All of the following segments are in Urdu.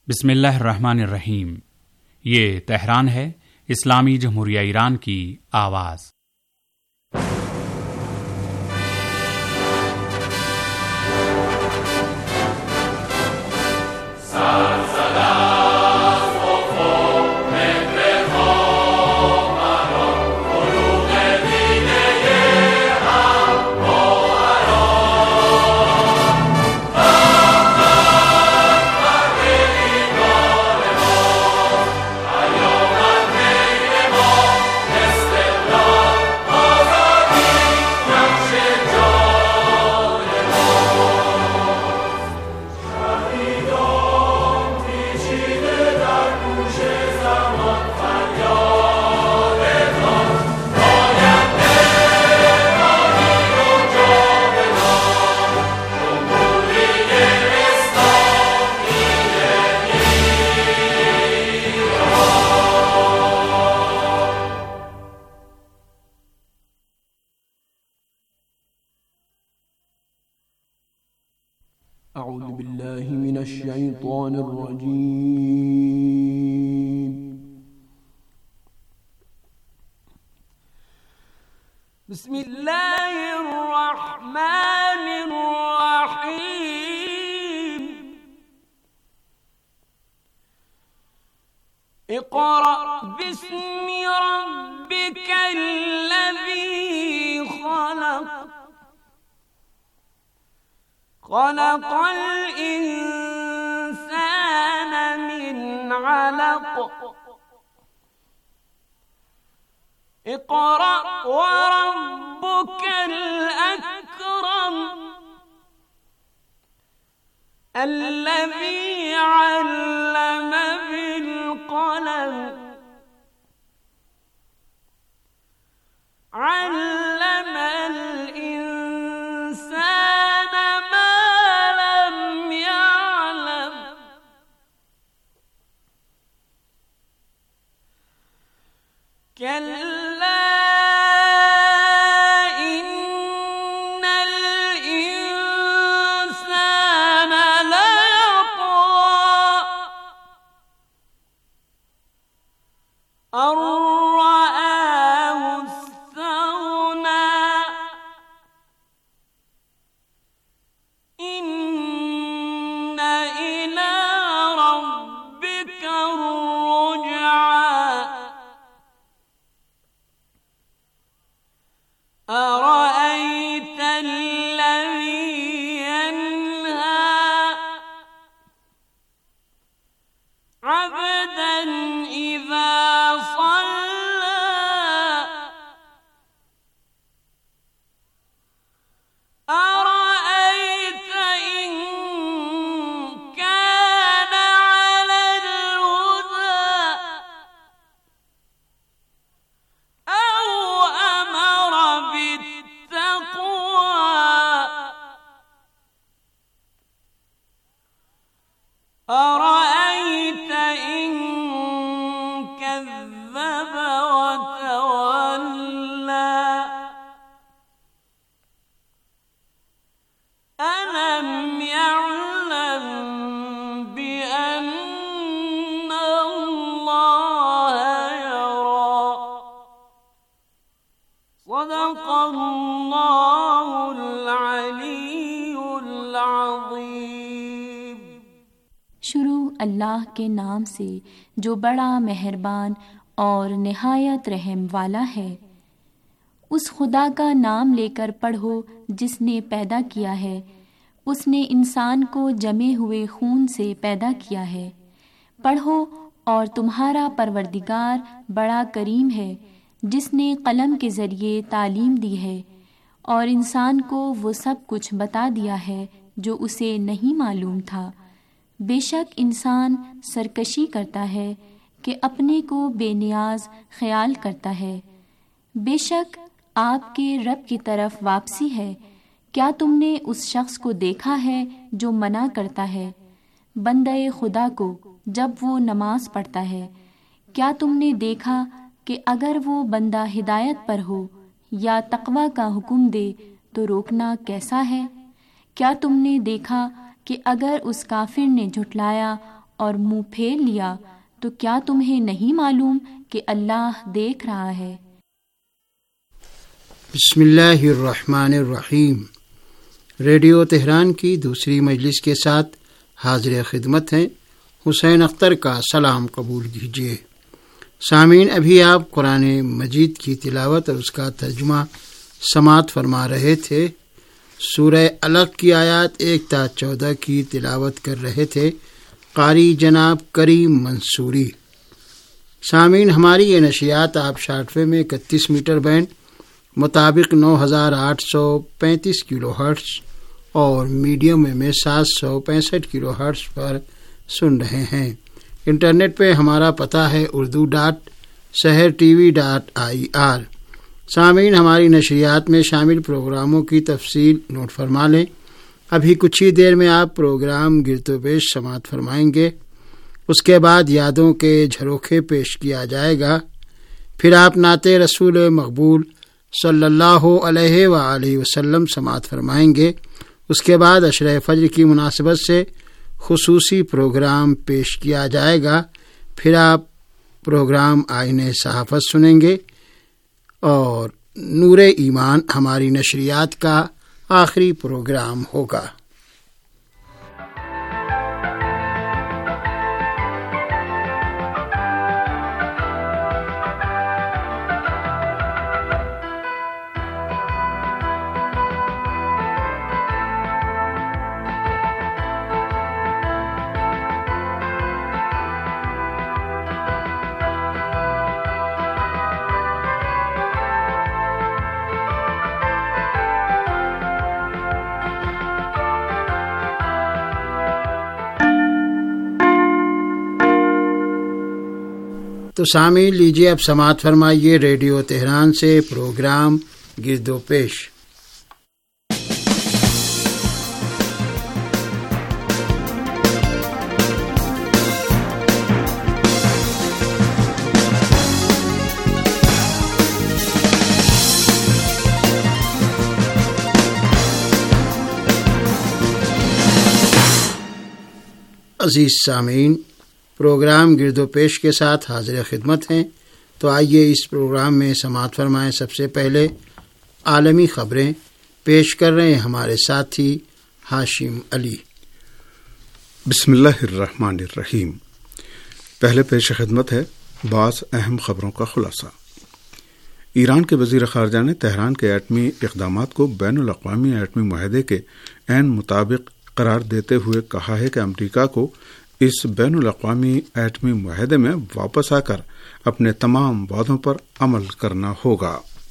बिस्मिल्लाहिर्रहमानिर्रहीम। ये तेहरान है, इस्लामी जमहूरिया ईरान की आवाज़। أعوذ بالله من الشيطان الرجيم. بسم الله الرحمن الرحيم. اقرأ باسم ربك الذي خلق. خلق الإنسان من علق. اقرأ وربك الأكرم الذي علم بالقلم. علم الإنسان ما لم يعلم. كلا إن الإنسان ليطغى أن رآه استغنى. إن إلى ربك الرجعى. أرأيت الذي ينهى عبدا إذا صلى. أرأيت إن كان على الهدى أو أمر بالتقوى. أرأيت إن كذب وتولى. ألم يعلم بأن الله يرى. صدق الله العلي العظيم. शुरू अल्लाह के नाम से जो बड़ा मेहरबान और निहायत रहम वाला है। उस खुदा का नाम लेकर पढ़ो जिसने पैदा किया है। उसने इंसान को जमे हुए खून से पैदा किया है। पढ़ो और तुम्हारा परवरदिगार बड़ा करीम है, जिसने कलम के ज़रिए तालीम दी है और इंसान को वो सब कुछ बता दिया है जो उसे नहीं मालूम था। बेशक इंसान सरकशी करता है कि अपने को बेनियाज ख्याल करता है। बेशक आपके रब की तरफ वापसी है। क्या तुमने उस शख्स को देखा है जो मना करता है बंदे खुदा को जब वो नमाज पढ़ता है? क्या तुमने देखा कि अगर वो बंदा हिदायत पर हो या तक़वा का हुक्म दे तो रोकना कैसा है? क्या तुमने देखा कि अगर उस काफिर ने झुटलाया اور منہ پھیر لیا تو کیا تمہیں نہیں معلوم کہ اللہ دیکھ رہا ہے؟ بسم اللہ الرحمن الرحیم۔ ریڈیو تہران کی دوسری مجلس کے ساتھ حاضر خدمت ہیں حسین اختر کا سلام قبول کیجیے۔ سامعین، ابھی آپ قرآن مجید کی تلاوت اور اس کا ترجمہ سماعت فرما رہے تھے۔ سورہ علق کی آیات 1 تا 14 کی تلاوت کر رہے تھے قاری جناب کریم منصوری۔ سامعین، ہماری یہ نشریات آپ شارٹ ویو میں 31 میٹر بینڈ مطابق 9835 کلو ہرٹز اور میڈیم میں 765 کلو ہرٹز پر سن رہے ہیں۔ انٹرنیٹ پہ ہمارا پتہ ہے urdu.sehrtv.ir۔ سامعین، ہماری نشریات میں شامل پروگراموں کی تفصیل نوٹ فرما لیں۔ ابھی کچھ ہی دیر میں آپ پروگرام گرد و پیش سماعت فرمائیں گے، اس کے بعد یادوں کے جھروکے پیش کیا جائے گا، پھر آپ نعت رسول مقبول صلی اللہ علیہ وآلہ وسلم سماعت فرمائیں گے، اس کے بعد عشرہ فجر کی مناسبت سے خصوصی پروگرام پیش کیا جائے گا، پھر آپ پروگرام آئین صحافت سنیں گے اور نور ایمان ہماری نشریات کا آخری پروگرام ہوگا۔ تو سامعین، لیجیے اب سماعت فرمائیے ریڈیو تہران سے پروگرام گرد و پیش۔ عزیز سامعین، پروگرام گرد و پیش کے ساتھ حاضر خدمت ہیں، تو آئیے اس پروگرام میں سماعت فرمائیں۔ سب سے پہلے عالمی خبریں پیش کر رہے ہیں ہمارے ساتھی ہاشم علی۔ بسم اللہ الرحمن الرحیم۔ پہلے پیش خدمت ہے بعض اہم خبروں کا خلاصہ۔ ایران کے وزیر خارجہ نے تہران کے ایٹمی اقدامات کو بین الاقوامی ایٹمی معاہدے کے عین مطابق قرار دیتے ہوئے کہا ہے کہ امریکہ کو اس بین الاقوامی ایٹمی معاہدے میں واپس آ کر اپنے تمام وعدوں پر عمل کرنا ہوگا۔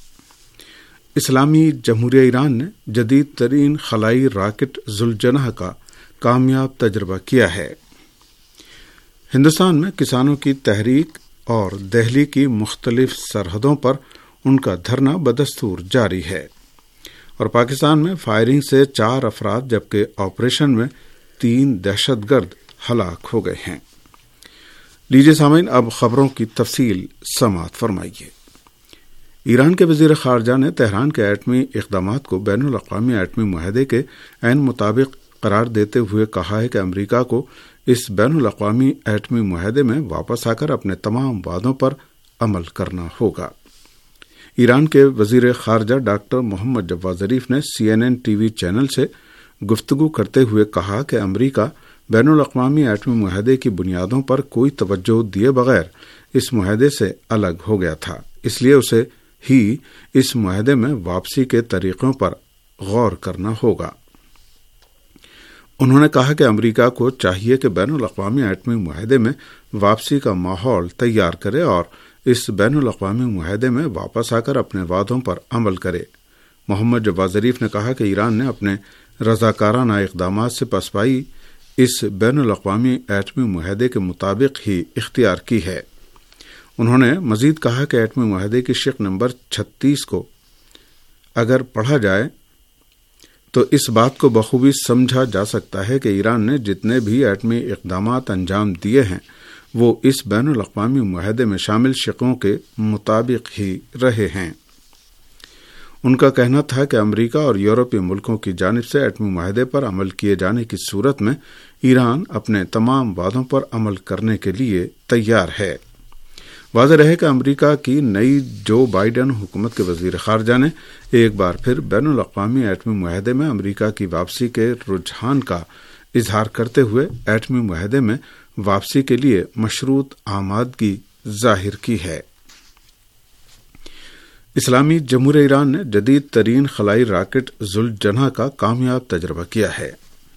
اسلامی جمہوریہ ایران نے جدید ترین خلائی راکٹ ذوالجناح کا کامیاب تجربہ کیا ہے۔ ہندوستان میں کسانوں کی تحریک اور دہلی کی مختلف سرحدوں پر ان کا دھرنا بدستور جاری ہے، اور پاکستان میں فائرنگ سے 4 افراد جبکہ آپریشن میں 3 دہشت گرد ہلاک ہو گئے ہیں۔ لیجیے سامعین، اب خبروں کی تفصیل سماعت فرمائیے۔ ایران کے وزیر خارجہ نے تہران کے ایٹمی اقدامات کو بین الاقوامی ایٹمی معاہدے کے عین مطابق قرار دیتے ہوئے کہا ہے کہ امریکہ کو اس بین الاقوامی ایٹمی معاہدے میں واپس آ کر اپنے تمام وعدوں پر عمل کرنا ہوگا۔ ایران کے وزیر خارجہ ڈاکٹر محمد جواد ظریف نے CNN ٹی وی چینل سے گفتگو کرتے ہوئے کہا کہ امریکہ بین الاقوامی ایٹمی معاہدے کی بنیادوں پر کوئی توجہ دیے بغیر اس معاہدے سے الگ ہو گیا تھا، اس لیے اسے ہی اس معاہدے میں واپسی کے طریقوں پر غور کرنا ہوگا۔ انہوں نے کہا کہ امریکہ کو چاہیے کہ بین الاقوامی ایٹمی معاہدے میں واپسی کا ماحول تیار کرے اور اس بین الاقوامی معاہدے میں واپس آ کر اپنے وعدوں پر عمل کرے۔ محمد جواد ظریف نے کہا کہ ایران نے اپنے رضاکارانہ اقدامات سے پسپائی اس بین الاقوامی ایٹمی معاہدے کے مطابق ہی اختیار کی ہے۔ انہوں نے مزید کہا کہ ایٹمی معاہدے کی شق نمبر 36 کو اگر پڑھا جائے تو اس بات کو بخوبی سمجھا جا سکتا ہے کہ ایران نے جتنے بھی ایٹمی اقدامات انجام دیے ہیں وہ اس بین الاقوامی معاہدے میں شامل شقوں کے مطابق ہی رہے ہیں۔ ان کا کہنا تھا کہ امریکہ اور یورپی ملکوں کی جانب سے ایٹمی معاہدے پر عمل کیے جانے کی صورت میں ایران اپنے تمام وعدوں پر عمل کرنے کے لیے تیار ہے۔ واضح رہے کہ امریکہ کی نئی جو بائیڈن حکومت کے وزیر خارجہ نے ایک بار پھر بین الاقوامی ایٹمی معاہدے میں امریکہ کی واپسی کے رجحان کا اظہار کرتے ہوئے ایٹمی معاہدے میں واپسی کے لیے مشروط آمادگی ظاہر کی ہے۔ اسلامی جمہوریہ ایران نے جدید ترین خلائی راکٹ ذوالجناح کا کامیاب تجربہ کیا ہے۔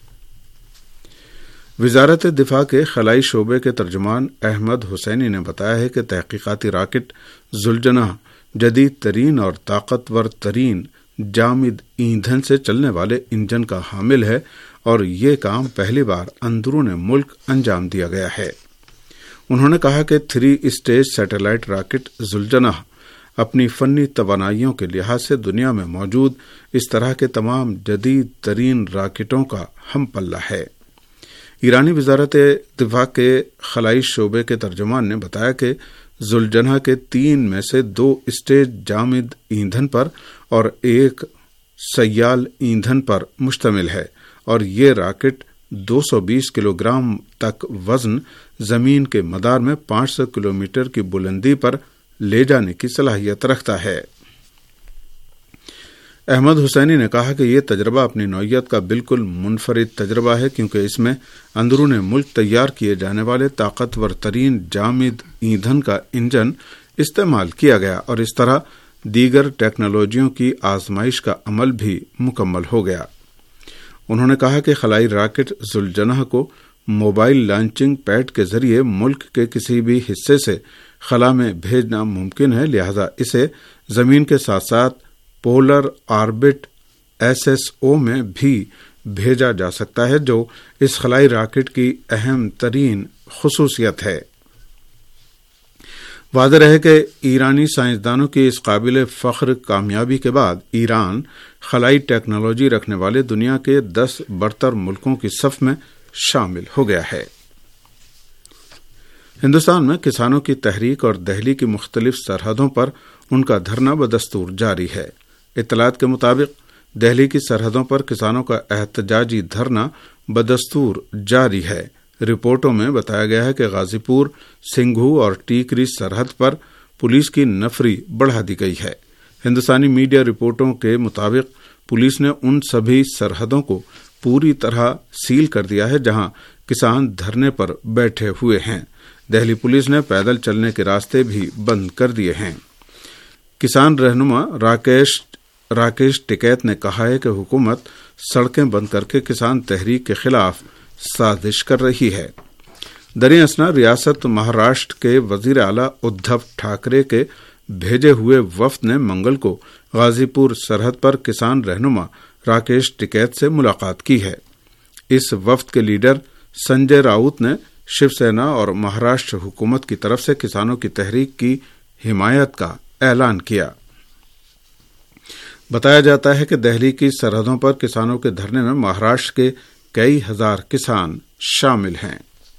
وزارت دفاع کے خلائی شعبے کے ترجمان احمد حسینی نے بتایا ہے کہ تحقیقاتی راکٹ ذوالجناح جدید ترین اور طاقتور ترین جامد ایندھن سے چلنے والے انجن کا حامل ہے اور یہ کام پہلی بار اندرون ملک انجام دیا گیا ہے۔ انہوں نے کہا کہ 3 اسٹیج سیٹلائٹ راکٹ ذوالجناح اپنی فنی توانائیوں کے لحاظ سے دنیا میں موجود اس طرح کے تمام جدید ترین راکٹوں کا ہم پلہ ہے۔ ایرانی وزارت دفاع کے خلائی شعبے کے ترجمان نے بتایا کہ ذوالجناح کے 3 میں سے 2 اسٹیج جامد ایندھن پر اور 1 سیال ایندھن پر مشتمل ہے اور یہ راکٹ 220 کلو گرام تک وزن زمین کے مدار میں 500 کلومیٹر کی بلندی پر لے جانے کی صلاحیت رکھتا ہے۔ احمد حسینی نے کہا کہ یہ تجربہ اپنی نوعیت کا بالکل منفرد تجربہ ہے کیونکہ اس میں اندرون ملک تیار کیے جانے والے طاقتور ترین جامد ایندھن کا انجن استعمال کیا گیا اور اس طرح دیگر ٹیکنالوجیوں کی آزمائش کا عمل بھی مکمل ہو گیا۔ انہوں نے کہا کہ خلائی راکٹ ذوالجناح کو موبائل لانچنگ پیڈ کے ذریعے ملک کے کسی بھی حصے سے خلا میں بھیجنا ممکن ہے، لہذا اسے زمین کے ساتھ ساتھ پولر آربٹ SSO میں بھی بھیجا جا سکتا ہے جو اس خلائی راکٹ کی اہم ترین خصوصیت ہے۔ واضح رہے کہ ایرانی سائنسدانوں کی اس قابل فخر کامیابی کے بعد ایران خلائی ٹیکنالوجی رکھنے والے دنیا کے 10 برتر ملکوں کی صف میں شامل ہو گیا ہے۔ ہندوستان میں کسانوں کی تحریک اور دہلی کی مختلف سرحدوں پر ان کا دھرنا بدستور جاری ہے۔ اطلاعات کے مطابق دہلی کی سرحدوں پر کسانوں کا احتجاجی دھرنا بدستور جاری ہے۔ رپورٹوں میں بتایا گیا ہے کہ غازی پور، سنگھو اور ٹیکری سرحد پر پولیس کی نفری بڑھا دی گئی ہے۔ ہندوستانی میڈیا رپورٹوں کے مطابق پولیس نے ان سبھی سرحدوں کو پوری طرح سیل کر دیا ہے جہاں کسان دھرنے پر بیٹھے ہوئے ہیں۔ دہلی پولیس نے پیدل چلنے کے راستے بھی بند کر دیے ہیں۔ کسان رہنما راکیش ٹکیت نے کہا ہے کہ حکومت سڑکیں بند کر کے کسان تحریک کے خلاف سازش کر رہی ہے۔ دریں اثنا ریاست مہاراشٹر کے وزیر اعلیٰ ادھو ٹھاکرے کے بھیجے ہوئے وفد نے منگل کو غازی پور سرحد پر کسان رہنما راکیش ٹکیت سے ملاقات کی ہے۔ اس وفد کے لیڈر سنجے راؤت نے شیو سینا اور مہاراشٹر حکومت کی طرف سے کسانوں کی تحریک کی حمایت کا اعلان کیا۔ بتایا جاتا ہے کہ دہلی کی سرحدوں پر کسانوں کے دھرنے میں مہاراشٹر کے کئی ہزار کسان شامل ہیں۔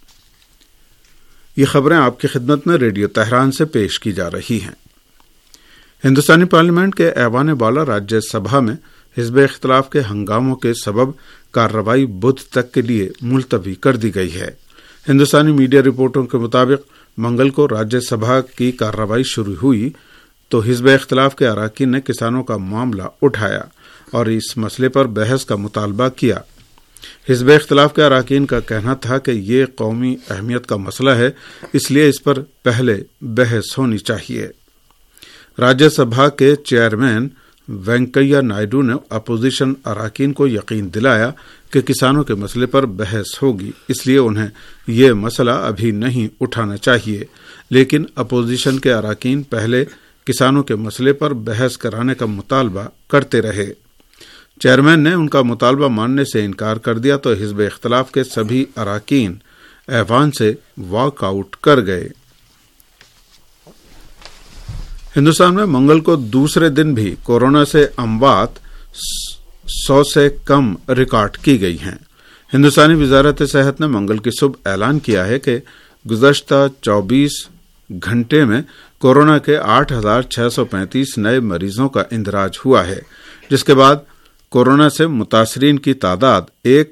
یہ خبریں آپ کی خدمت میں ریڈیو تہران سے پیش کی جا رہی ہیں۔ ہندوستانی پارلیمنٹ کے ایوان بالا راجیہ سبھا میں حزب اختلاف کے ہنگاموں کے سبب کارروائی بدھ تک کے لیے ملتوی کر دی گئی ہے۔ ہندوستانی میڈیا رپورٹوں کے مطابق منگل کو راجیہ سبھا کی کارروائی شروع ہوئی تو حزب اختلاف کے اراکین نے کسانوں کا معاملہ اٹھایا اور اس مسئلے پر بحث کا مطالبہ کیا۔ حزب اختلاف کے اراکین کا کہنا تھا کہ یہ قومی اہمیت کا مسئلہ ہے، اس لیے اس پر پہلے بحث ہونی چاہیے۔ راجیہ سبھا کے چیئرمین وینکیا نائیڈو نے اپوزیشن اراکین کو یقین دلایا کہ کسانوں کے مسئلے پر بحث ہوگی، اس لیے انہیں یہ مسئلہ ابھی نہیں اٹھانا چاہیے، لیکن اپوزیشن کے اراکین پہلے کسانوں کے مسئلے پر بحث کرانے کا مطالبہ کرتے رہے۔ چیئرمین نے ان کا مطالبہ ماننے سے انکار کر دیا تو حزب اختلاف کے سبھی اراکین ایوان سے واک آؤٹ کر گئے۔ ہندوستان میں منگل کو دوسرے دن بھی کورونا سے اموات 100 سے کم ریکارڈ کی گئی ہیں۔ ہندوستانی وزارت صحت نے منگل کی صبح اعلان کیا ہے کہ گزشتہ 24 घंटे में कोरोना के 8,635 नए मरीजों का इंदराज हुआ है, जिसके बाद कोरोना से मुतासरीन की तादाद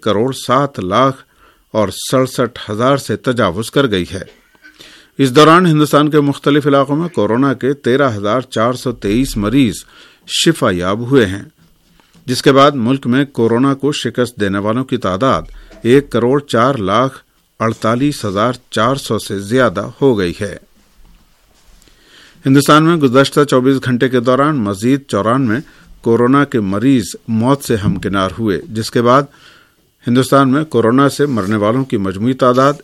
1,07,67,000 से तजावुज कर गई है। इस दौरान हिंदुस्तान के मुख्तलिफ इलाकों में कोरोना के 13,423 मरीज शिफा याब हुए हैं, जिसके बाद मुल्क में कोरोना को शिकस्त देने वालों की तादाद 1,04,48,400 से ज्यादा हो गई है। हिंदुस्तान में गुज़श्ता 24 घंटे के दौरान मजीद 94 कोरोना के मरीज मौत से हमकिनार हुए, जिसके बाद हिंदुस्तान में कोरोना से मरने वालों की मजमूई तादाद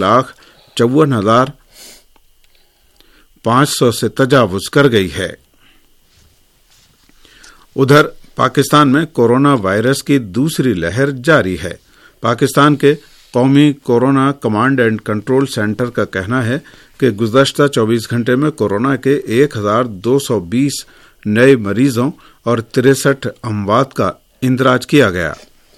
1,54,500 से तजावुज कर गई है। उधर पाकिस्तान में कोरोना वायरस की दूसरी लहर जारी है। पाकिस्तान के कौमी corona command and control centre का कहना है कि गुज़श्ता 24 घंटे में कोरोना के 1,220 नए मरीजों और 63 अमवात का इंदराज किया गया।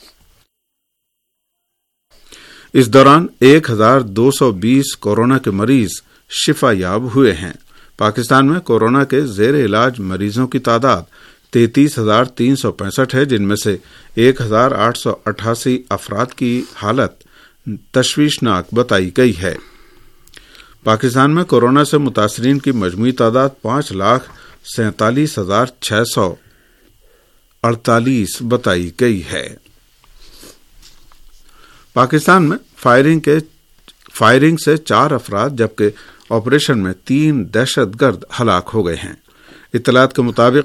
इस दौरान 1,220 कोरोना के मरीज शिफा याब हुए हैं। पाकिस्तान में कोरोना के जेर इलाज मरीजों की तादाद 33,365 है, जिनमें से 1,888 अफराद की हालत तशवीशनाक बताई गई है। पाकिस्तान में कोरोना से मुतासरीन की मजमूई तादाद 5,47,648 बताई गई है। पाकिस्तान में फायरिंग से 4 अफराद जबकि ऑपरेशन में 3 दहशतगर्द हलाक हो गए हैं। इत्तलात के मुताबिक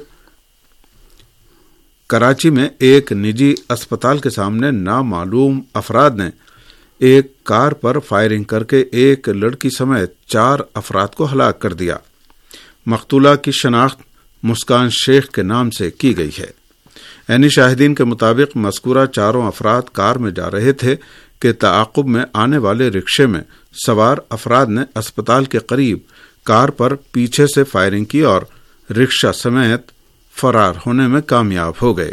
कराची में एक निजी अस्पताल के सामने नामालूम अफराद ने एक कार पर फायरिंग करके एक लड़की समेत 4 अफराद को हलाक कर दिया। मकतूला की शनाख्त मुस्कान शेख के नाम से की गई है। ऐनी शाहिदीन के मुताबिक मज़कूरा चारों अफराद कार में जा रहे थे कि ताक़ुब में आने वाले रिक्शे में सवार अफराद ने अस्पताल के करीब कार पर पीछे से फायरिंग की और रिक्शा समेत फरार होने में कामयाब हो गए।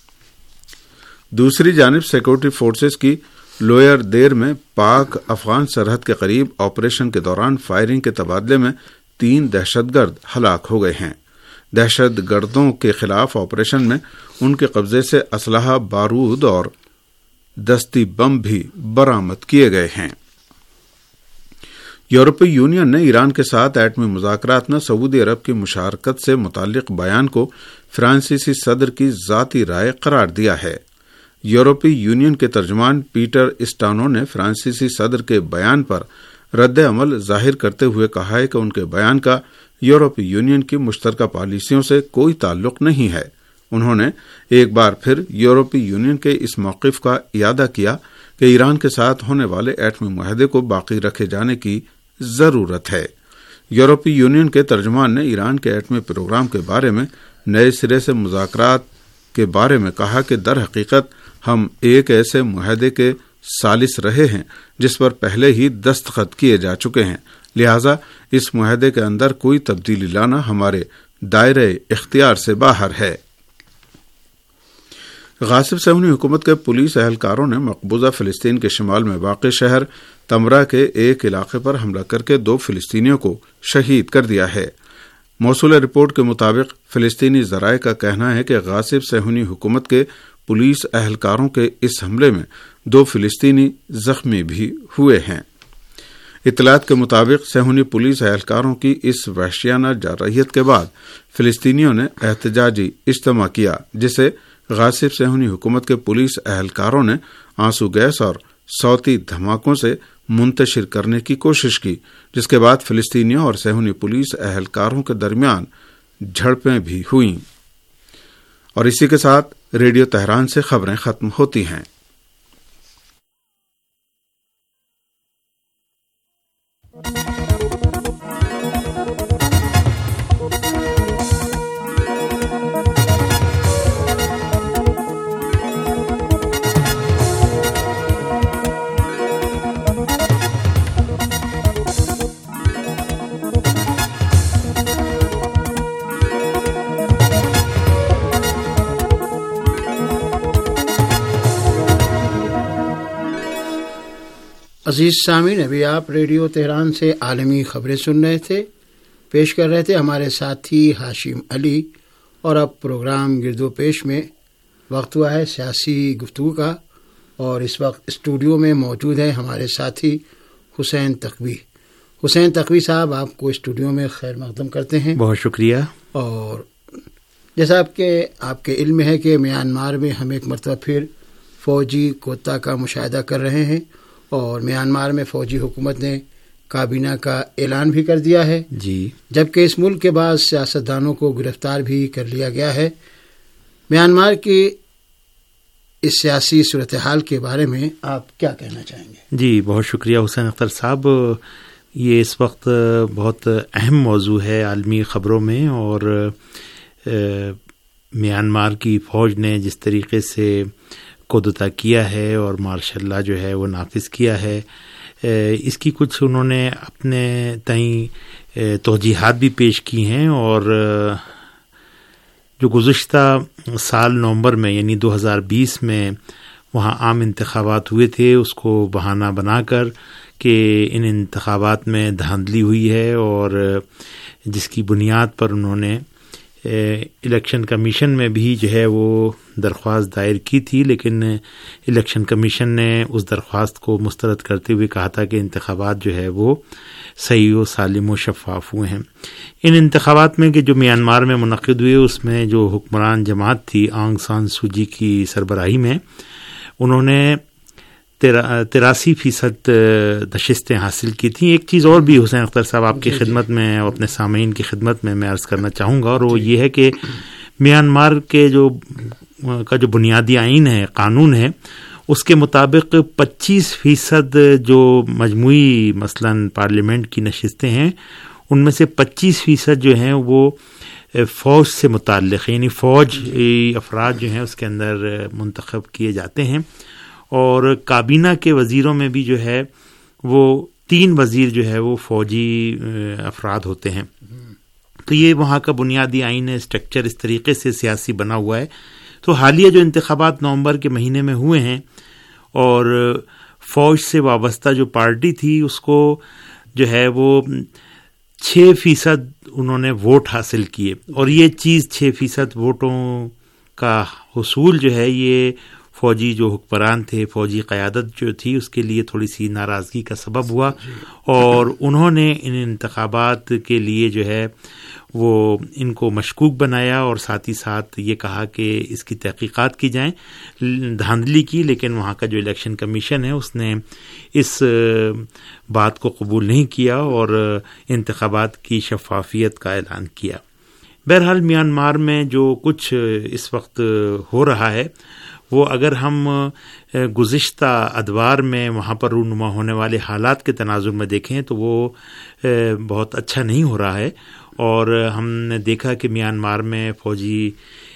दूसरी जानिब सिक्योरिटी फोर्सेस की लोअर देर में पाक अफगान सरहद के करीब ऑपरेशन के दौरान फायरिंग के तबादले में 3 दहशतगर्द हलाक हो गए हैं। दहशतगर्दों के खिलाफ ऑपरेशन में उनके कब्जे से असलहा, बारूद और दस्ती बम भी बरामद किए गए हैं। यूरोपीय यूनियन ने ईरान के साथ एटमी मुज़ाकरात में सऊदी अरब की मुशारकत से मुताल्लिक बयान को फ्रांसीसी सदर की ज़ाती राय करार दिया है। यूरोपीय यूनियन के तर्जुमान पीटर स्टानो ने फ्रांसीसी सदर के बयान पर रद्द अमल जाहिर करते हुए कहा है कि उनके बयान का यूरोपीय यूनियन की मुश्तरका पॉलिसियों से कोई ताल्लुक नहीं है। उन्होंने एक बार फिर यूरोपीय यूनियन के इस मौक़िफ़ का इयादा किया कि ईरान के साथ होने वाले एटमी मुआहदे को बाकी रखे जाने की जरूरत है। यूरोपीय यूनियन के तर्जुमान ने ईरान के एटमी प्रोग्राम के बारे में नए सिरे से मुज़ाकरात के बारे में कहा कि दर हकीकत हम एक ऐसे मुआहदे के सालिस रहे हैं जिस पर पहले ही दस्तखत किए जा चुके हैं, लिहाजा इस मुआहदे के अंदर कोई तब्दीली लाना हमारे दायरे इख्तियार से बाहर है। गासिब सहूनी हुकूमत के पुलिस एहलकारों ने मकबूजा फिलिस्तीन के शिमाल में वाक़ शहर तमरा के एक इलाके पर हमला करके 2 फिलिस्तीनियों को शहीद कर दिया है। मौसूल रिपोर्ट के मुताबिक फिलिस्तीनी ज़राए का कहना है कि गासिब सहूनी हुकूमत के पुलिस एहलकारों के इस हमले में 2 फिलिस्तीनी जख्मी भी हुए हैं। इत्तलात के मुताबिक सहूनी पुलिस एहलकारों की इस वहशियाना जारहियत के बाद फिलिस्तीनियों ने एहतजाजी इज्तिमा किया, जिसे गासिब सहूनी हुकूमत के पुलिस एहलकारों ने आंसू गैस और सौती धमाकों से मुंतशिर करने की कोशिश की, जिसके बाद फिलिस्तीनियों और सहूनी पुलिस एहलकारों के दरमियान झड़पें भी हुईं। और इसी के साथ रेडियो तेहरान से खबरें खत्म होती हैं। عزیز سامعین، ابھی آپ ریڈیو تہران سے عالمی خبریں سن رہے تھے، پیش کر رہے تھے ہمارے ساتھی ہاشم علی، اور اب پروگرام گرد و پیش میں وقت ہوا ہے سیاسی گفتگو کا، اور اس وقت اسٹوڈیو میں موجود ہیں ہمارے ساتھی حسین تقوی۔ حسین تقوی صاحب، آپ کو اسٹوڈیو میں خیر مقدم کرتے ہیں۔ بہت شکریہ۔ اور جیسا آپ کے علم ہے کہ میانمار میں ہم ایک مرتبہ پھر فوجی کوتا کا مشاہدہ کر رہے ہیں، اور میانمار میں فوجی حکومت نے کابینہ کا اعلان بھی کر دیا ہے جی، جبکہ اس ملک کے بعض سیاستدانوں کو گرفتار بھی کر لیا گیا ہے۔ میانمار کی اس سیاسی صورتحال کے بارے میں آپ کیا کہنا چاہیں گے؟ جی بہت شکریہ حسین اختر صاحب۔ یہ اس وقت بہت اہم موضوع ہے عالمی خبروں میں، اور میانمار کی فوج نے جس طریقے سے کودتا کیا ہے اور مارشل لا جو ہے وہ نافذ کیا ہے، اس کی کچھ انہوں نے اپنے تئیں توجیحات بھی پیش کی ہیں، اور جو گزشتہ سال نومبر میں یعنی 2020 میں وہاں عام انتخابات ہوئے تھے، اس کو بہانہ بنا کر کہ ان انتخابات میں دھاندلی ہوئی ہے، اور جس کی بنیاد پر انہوں نے الیکشن کمیشن میں بھی جو ہے وہ درخواست دائر کی تھی، لیکن الیکشن کمیشن نے اس درخواست کو مسترد کرتے ہوئے کہا تھا کہ انتخابات جو ہے وہ صحیح و سالم و شفاف ہوئے ہیں۔ ان انتخابات میں کہ جو میانمار میں منعقد ہوئے، اس میں جو حکمران جماعت تھی آنگ سان سوچی کی سربراہی میں، انہوں نے 83% نشستیں حاصل کی تھیں۔ ایک چیز اور بھی حسین اختر صاحب آپ کی خدمت میں اور اپنے سامعین کی خدمت میں عرض کرنا چاہوں گا، اور وہ یہ ہے کہ میانمار کے جو بنیادی آئین ہے، قانون ہے، اس کے مطابق 25% جو مجموعی مثلاً پارلیمنٹ کی نشستیں ہیں، ان میں سے 25% جو ہیں وہ فوج سے متعلق، یعنی فوج افراد جو ہیں اس کے اندر منتخب کیے جاتے ہیں، اور کابینہ کے وزیروں میں بھی جو ہے وہ 3 وزیر جو ہے وہ فوجی افراد ہوتے ہیں۔ تو یہ وہاں کا بنیادی آئین اسٹرکچر اس طریقے سے سیاسی بنا ہوا ہے۔ تو حالیہ جو انتخابات نومبر کے مہینے میں ہوئے ہیں، اور فوج سے وابستہ جو پارٹی تھی اس کو جو ہے وہ 6% انہوں نے ووٹ حاصل کیے، اور یہ چیز 6% ووٹوں کا حصول جو ہے یہ فوجی جو حکمران تھے، فوجی قیادت جو تھی، اس کے لیے تھوڑی سی ناراضگی کا سبب ہوا، اور انہوں نے ان انتخابات کے لیے جو ہے وہ ان کو مشکوک بنایا، اور ساتھ ہی ساتھ یہ کہا کہ اس کی تحقیقات کی جائیں، دھاندلی کی، لیکن وہاں کا جو الیکشن کمیشن ہے اس نے اس بات کو قبول نہیں کیا اور انتخابات کی شفافیت کا اعلان کیا۔ بہرحال میانمار میں جو کچھ اس وقت ہو رہا ہے، وہ اگر ہم گزشتہ ادوار میں وہاں پر رونما ہونے والے حالات کے تناظر میں دیکھیں تو وہ بہت اچھا نہیں ہو رہا ہے، اور ہم نے دیکھا کہ میانمار میں فوجی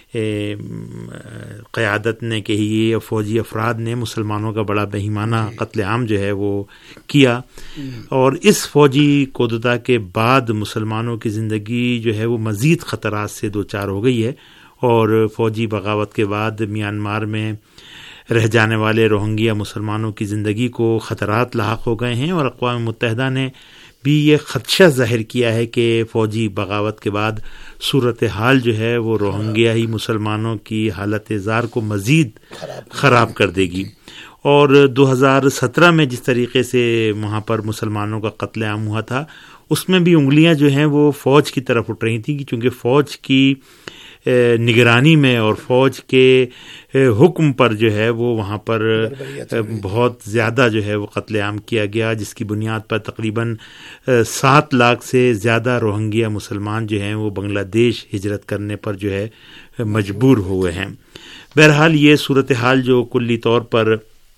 قیادت نے کہی اور فوجی افراد نے مسلمانوں کا بڑا بہیمانہ قتل عام جو ہے وہ کیا، اور اس فوجی کودتا کے بعد مسلمانوں کی زندگی جو ہے وہ مزید خطرات سے دوچار ہو گئی ہے، اور فوجی بغاوت کے بعد میانمار میں رہ جانے والے روہنگیا مسلمانوں کی زندگی کو خطرات لاحق ہو گئے ہیں، اور اقوام متحدہ نے بھی یہ خدشہ ظاہر کیا ہے کہ فوجی بغاوت کے بعد صورتحال جو ہے وہ روہنگیا ہی مسلمانوں کی حالت زار کو مزید خراب کر دے گی۔ اور 2017 میں جس طریقے سے وہاں پر مسلمانوں کا قتل عام ہوا تھا، اس میں بھی انگلیاں جو ہیں وہ فوج کی طرف اٹھ رہی تھیں، کیونکہ فوج کی نگرانی میں اور فوج کے حکم پر جو ہے وہ وہاں پر بہت زیادہ جو ہے وہ قتل عام کیا گیا، جس کی بنیاد پر تقریباً 7 لاکھ سے زیادہ روہنگیا مسلمان جو ہیں وہ بنگلہ دیش ہجرت کرنے پر جو ہے مجبور ہوئے ہیں۔ بہرحال یہ صورتحال جو کلی طور پر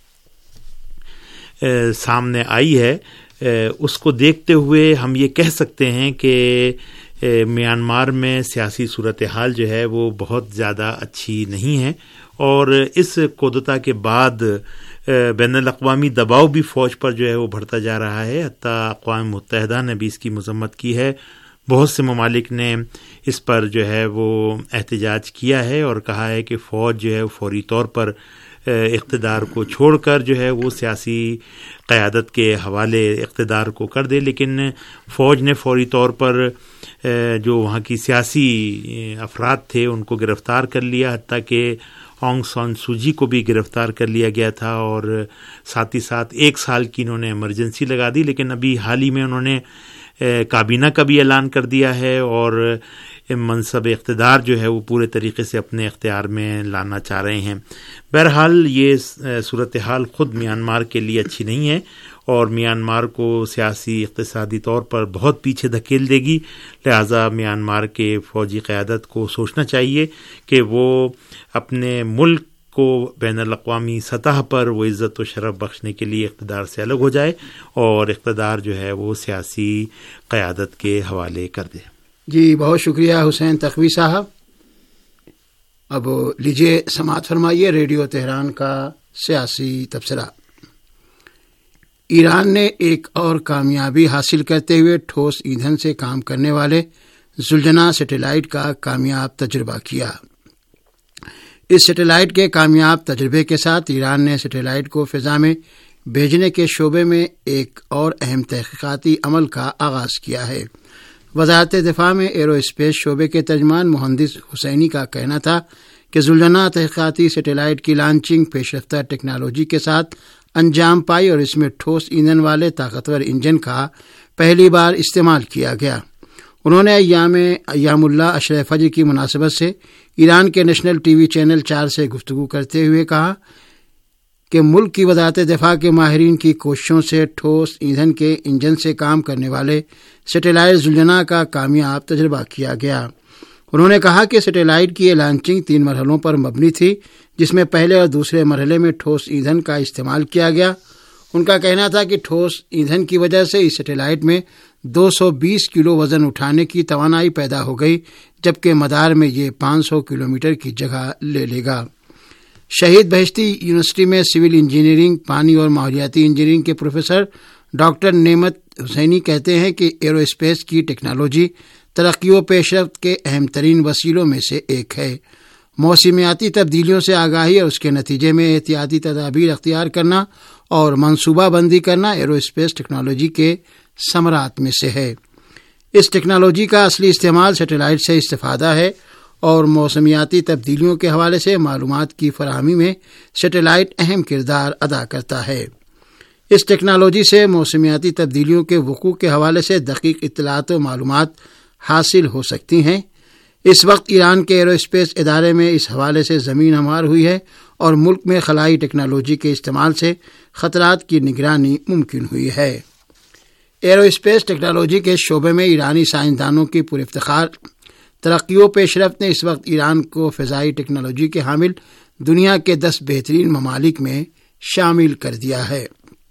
سامنے آئی ہے، اس کو دیکھتے ہوئے ہم یہ کہہ سکتے ہیں کہ میانمار میں سیاسی صورتحال جو ہے وہ بہت زیادہ اچھی نہیں ہے، اور اس کودتا کے بعد بین الاقوامی دباؤ بھی فوج پر جو ہے وہ بڑھتا جا رہا ہے، حتیٰ اقوام متحدہ نے بھی اس کی مذمت کی ہے، بہت سے ممالک نے اس پر جو ہے وہ احتجاج کیا ہے اور کہا ہے کہ فوج جو ہے فوری طور پر اقتدار کو چھوڑ کر جو ہے وہ سیاسی قیادت کے حوالے اقتدار کو کر دے، لیکن فوج نے فوری طور پر جو وہاں کی سیاسی افراد تھے ان کو گرفتار کر لیا، حتیٰ کہ آنگ سان سوچی کو بھی گرفتار کر لیا گیا تھا، اور ساتھ ہی ساتھ 1 سال کی انہوں نے ایمرجنسی لگا دی. لیکن ابھی حال ہی میں انہوں نے کابینہ کا بھی اعلان کر دیا ہے اور منصب اقتدار جو ہے وہ پورے طریقے سے اپنے اختیار میں لانا چاہ رہے ہیں. بہرحال یہ صورتحال خود میانمار کے لیے اچھی نہیں ہے اور میانمار کو سیاسی اقتصادی طور پر بہت پیچھے دھکیل دے گی. لہٰذا میانمار کے فوجی قیادت کو سوچنا چاہیے کہ وہ اپنے ملک کو بین الاقوامی سطح پر وہ عزت و شرف بخشنے کے لیے اقتدار سے الگ ہو جائے اور اقتدار جو ہے وہ سیاسی قیادت کے حوالے کر دے. جی بہت شکریہ حسین تقوی صاحب. اب لیجیے سماعت فرمائیے ریڈیو تہران کا سیاسی تبصرہ. ایران نے ایک اور کامیابی حاصل کرتے ہوئے ٹھوس ایندھن سے کام کرنے والے زلجنا سیٹلائٹ کا کامیاب تجربہ کیا. اس سیٹلائٹ کے کامیاب تجربے کے ساتھ ایران نے سیٹلائٹ کو فضا میں بھیجنے کے شعبے میں ایک اور اہم تحقیقاتی عمل کا آغاز کیا ہے. وزارت دفاع میں ایرو اسپیس شعبے کے ترجمان مہندس حسینی کا کہنا تھا کہ زلجنا تحقیقاتی سیٹلائٹ کی لانچنگ پیش رفتہ ٹیکنالوجی کے ساتھ انجام پائی اور اس میں ٹھوس ایندھن والے طاقتور انجن کا پہلی بار استعمال کیا گیا. انہوں نے ایام اللہ عشر فجر کی مناسبت سے ایران کے نیشنل ٹی وی چینل 4 سے گفتگو کرتے ہوئے کہا کہ ملک کی وزارت دفاع کے ماہرین کی کوششوں سے ٹھوس ایندھن کے انجن سے کام کرنے والے سیٹلائٹ زلجنا کا کامیاب تجربہ کیا گیا. انہوں نے کہا کہ سیٹلائٹ کی یہ لانچنگ 3 مرحلوں پر مبنی تھی، جس میں پہلے اور دوسرے مرحلے میں ٹھوس ایندھن کا استعمال کیا گیا. ان کا کہنا تھا کہ ٹھوس ایندھن کی وجہ سے اس سیٹلائٹ میں 220 کلو وزن اٹھانے کی توانائی پیدا ہو گئی، جبکہ مدار میں یہ 500 کلومیٹر کی جگہ لے لے گا. شہید بہشتی یونیورسٹی میں سول انجینئرنگ، پانی اور ماحولیاتی انجینئرنگ کے پروفیسر ڈاکٹر نعمت حسینی کہتے ہیں کہ ایرو اسپیس کی ٹیکنالوجی ترقی و پیش رفت کے اہم ترین وسیلوں میں سے ایک ہے. موسمیاتی تبدیلیوں سے آگاہی اور اس کے نتیجے میں احتیاطی تدابیر اختیار کرنا اور منصوبہ بندی کرنا ایرو اسپیس ٹیکنالوجی کے ثمرات میں سے ہے. اس ٹیکنالوجی کا اصلی استعمال سیٹلائٹ سے استفادہ ہے اور موسمیاتی تبدیلیوں کے حوالے سے معلومات کی فراہمی میں سیٹلائٹ اہم کردار ادا کرتا ہے. اس ٹیکنالوجی سے موسمیاتی تبدیلیوں کے وقوع کے حوالے سے دقیق اطلاعات و معلومات حاصل ہو سکتی ہیں. اس وقت ایران کے ایرو اسپیس ادارے میں اس حوالے سے زمین ہموار ہوئی ہے اور ملک میں خلائی ٹیکنالوجی کے استعمال سے خطرات کی نگرانی ممکن ہوئی ہے. ایرو اسپیس ٹیکنالوجی کے شعبے میں ایرانی سائنسدانوں کی پر افتخار ترقی و پیش رفت نے اس وقت ایران کو فضائی ٹیکنالوجی کے حامل دنیا کے 10 بہترین ممالک میں شامل کر دیا ہے.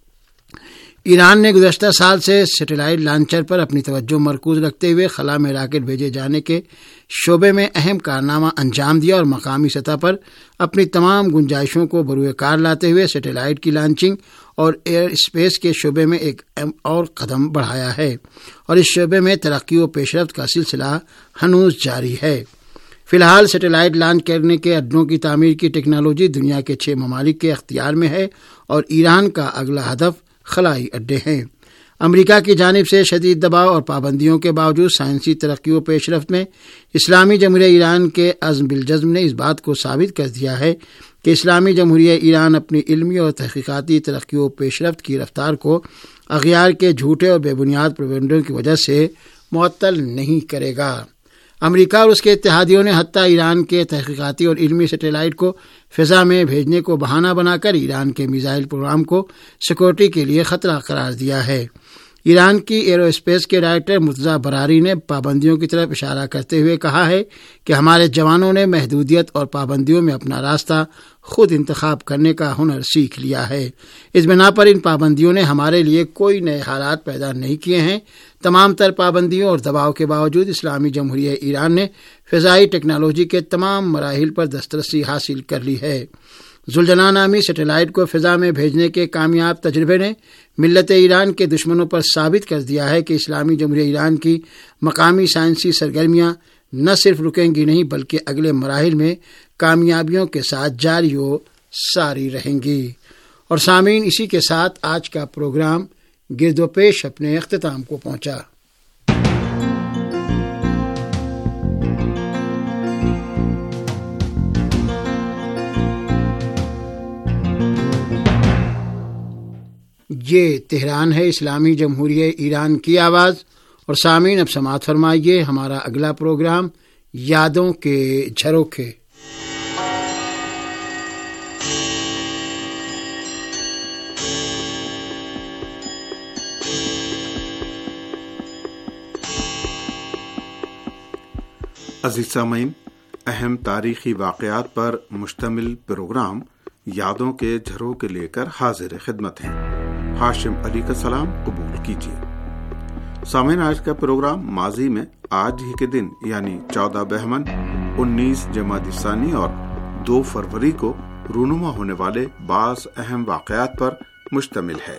ایران نے گزشتہ سال سے سیٹلائٹ لانچر پر اپنی توجہ مرکوز رکھتے ہوئے خلا میں راکٹ بھیجے جانے کے شعبے میں اہم کارنامہ انجام دیا اور مقامی سطح پر اپنی تمام گنجائشوں کو بروئے کار لاتے ہوئے سیٹلائٹ کی لانچنگ اور ایئر اسپیس کے شعبے میں ایک اور قدم بڑھایا ہے اور اس شعبے میں ترقی و پیش رفت کا سلسلہ ہنوز جاری ہے. فی الحال سیٹلائٹ لانچ کرنے کے اڈوں کی تعمیر کی ٹیکنالوجی دنیا کے 6 ممالک کے اختیار میں ہے اور ایران کا اگلا ہدف خلائی اڈے ہیں. امریکہ کی جانب سے شدید دباؤ اور پابندیوں کے باوجود سائنسی ترقی و پیش رفت میں اسلامی جمہوریہ ایران کے عزم بالجزم نے اس بات کو ثابت کر دیا ہے کہ اسلامی جمہوریہ ایران اپنی علمی اور تحقیقاتی ترقی و پیش رفت کی رفتار کو اغیار کے جھوٹے اور بے بنیاد پروپیگنڈوں کی وجہ سے معطل نہیں کرے گا. امریکہ اور اس کے اتحادیوں نے حتیٰ ایران کے تحقیقاتی اور علمی سیٹلائٹ کو فضا میں بھیجنے کو بہانہ بنا کر ایران کے میزائل پروگرام کو سیکورٹی کے لیے خطرہ قرار دیا ہے. ایران کی ایرو اسپیس کے ڈائریکٹر مرتضیٰ براری نے پابندیوں کی طرف اشارہ کرتے ہوئے کہا ہے کہ ہمارے جوانوں نے محدودیت اور پابندیوں میں اپنا راستہ خود انتخاب کرنے کا ہنر سیکھ لیا ہے. اس بنا پر ان پابندیوں نے ہمارے لیے کوئی نئے حالات پیدا نہیں کیے ہیں. تمام تر پابندیوں اور دباؤ کے باوجود اسلامی جمہوریہ ایران نے فضائی ٹیکنالوجی کے تمام مراحل پر دسترسی حاصل کر لی ہے. زلجنا نامی سیٹلائٹ کو فضا میں بھیجنے کے کامیاب تجربے نے ملت ایران کے دشمنوں پر ثابت کر دیا ہے کہ اسلامی جمہوریہ ایران کی مقامی سائنسی سرگرمیاں نہ صرف رکیں گی نہیں بلکہ اگلے مراحل میں کامیابیوں کے ساتھ جاری و ساری رہیں گی۔ اور سامعین، اسی کے ساتھ آج کا پروگرام گرد و پیش اپنے اختتام کو پہنچا۔ یہ تہران ہے، اسلامی جمہوریہ ایران کی آواز۔ اور سامعین، اب سماعت فرمائیے ہمارا اگلا پروگرام یادوں کے جھروکے۔ عزیز سامعین، اہم تاریخی واقعات پر مشتمل پروگرام یادوں کے جھروکے لے کر حاضر خدمت ہیں۔ ہاشم علی کا سلام قبول کیجیے۔ سامعین، آج کا پروگرام ماضی میں آج ہی کے دن یعنی 14 بہمن 19 جمادی الثانی اور 2 فروری کو رونما ہونے والے بعض اہم واقعات پر مشتمل ہے۔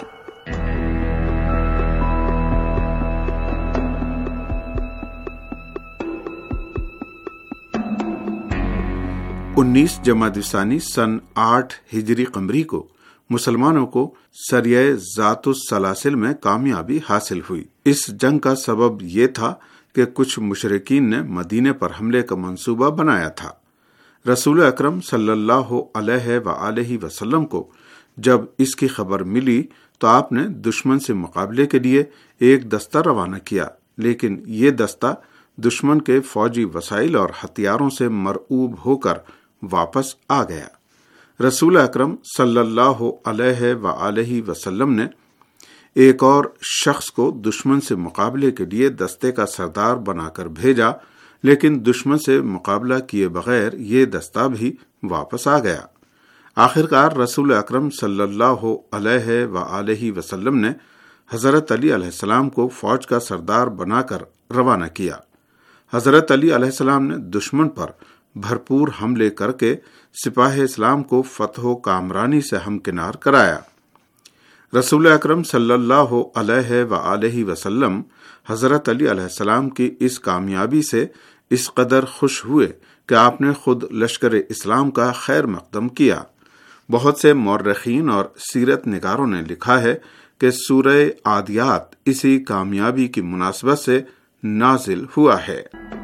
19 جمادی الثانی سن 8 ہجری قمری کو مسلمانوں کو سریہ ذات السلاسل میں کامیابی حاصل ہوئی۔ اس جنگ کا سبب یہ تھا کہ کچھ مشرکین نے مدینے پر حملے کا منصوبہ بنایا تھا۔ رسول اکرم صلی اللہ علیہ وآلہ وسلم کو جب اس کی خبر ملی تو آپ نے دشمن سے مقابلے کے لیے ایک دستہ روانہ کیا، لیکن یہ دستہ دشمن کے فوجی وسائل اور ہتھیاروں سے مرعوب ہو کر واپس آ گیا۔ رسول اکرم صلی اللہ علیہ وآلہ وسلم نے ایک اور شخص کو دشمن سے مقابلے کے لیے دستے کا سردار بنا کر بھیجا، لیکن دشمن سے مقابلہ کیے بغیر یہ دستہ بھی واپس آ گیا۔ آخرکار رسول اکرم صلی اللہ علیہ وآلہ وسلم نے حضرت علی علیہ السلام کو فوج کا سردار بنا کر روانہ کیا۔ حضرت علی علیہ السلام نے دشمن پر بھرپور حملے کر کے سپاہ اسلام کو فتح و کامرانی سے ہمکنار کرایا۔ رسول اکرم صلی اللہ علیہ وآلہ وسلم حضرت علی علیہ السلام کی اس کامیابی سے اس قدر خوش ہوئے کہ آپ نے خود لشکر اسلام کا خیر مقدم کیا۔ بہت سے مورخین اور سیرت نگاروں نے لکھا ہے کہ سورہ عادیات اسی کامیابی کی مناسبت سے نازل ہوا ہے۔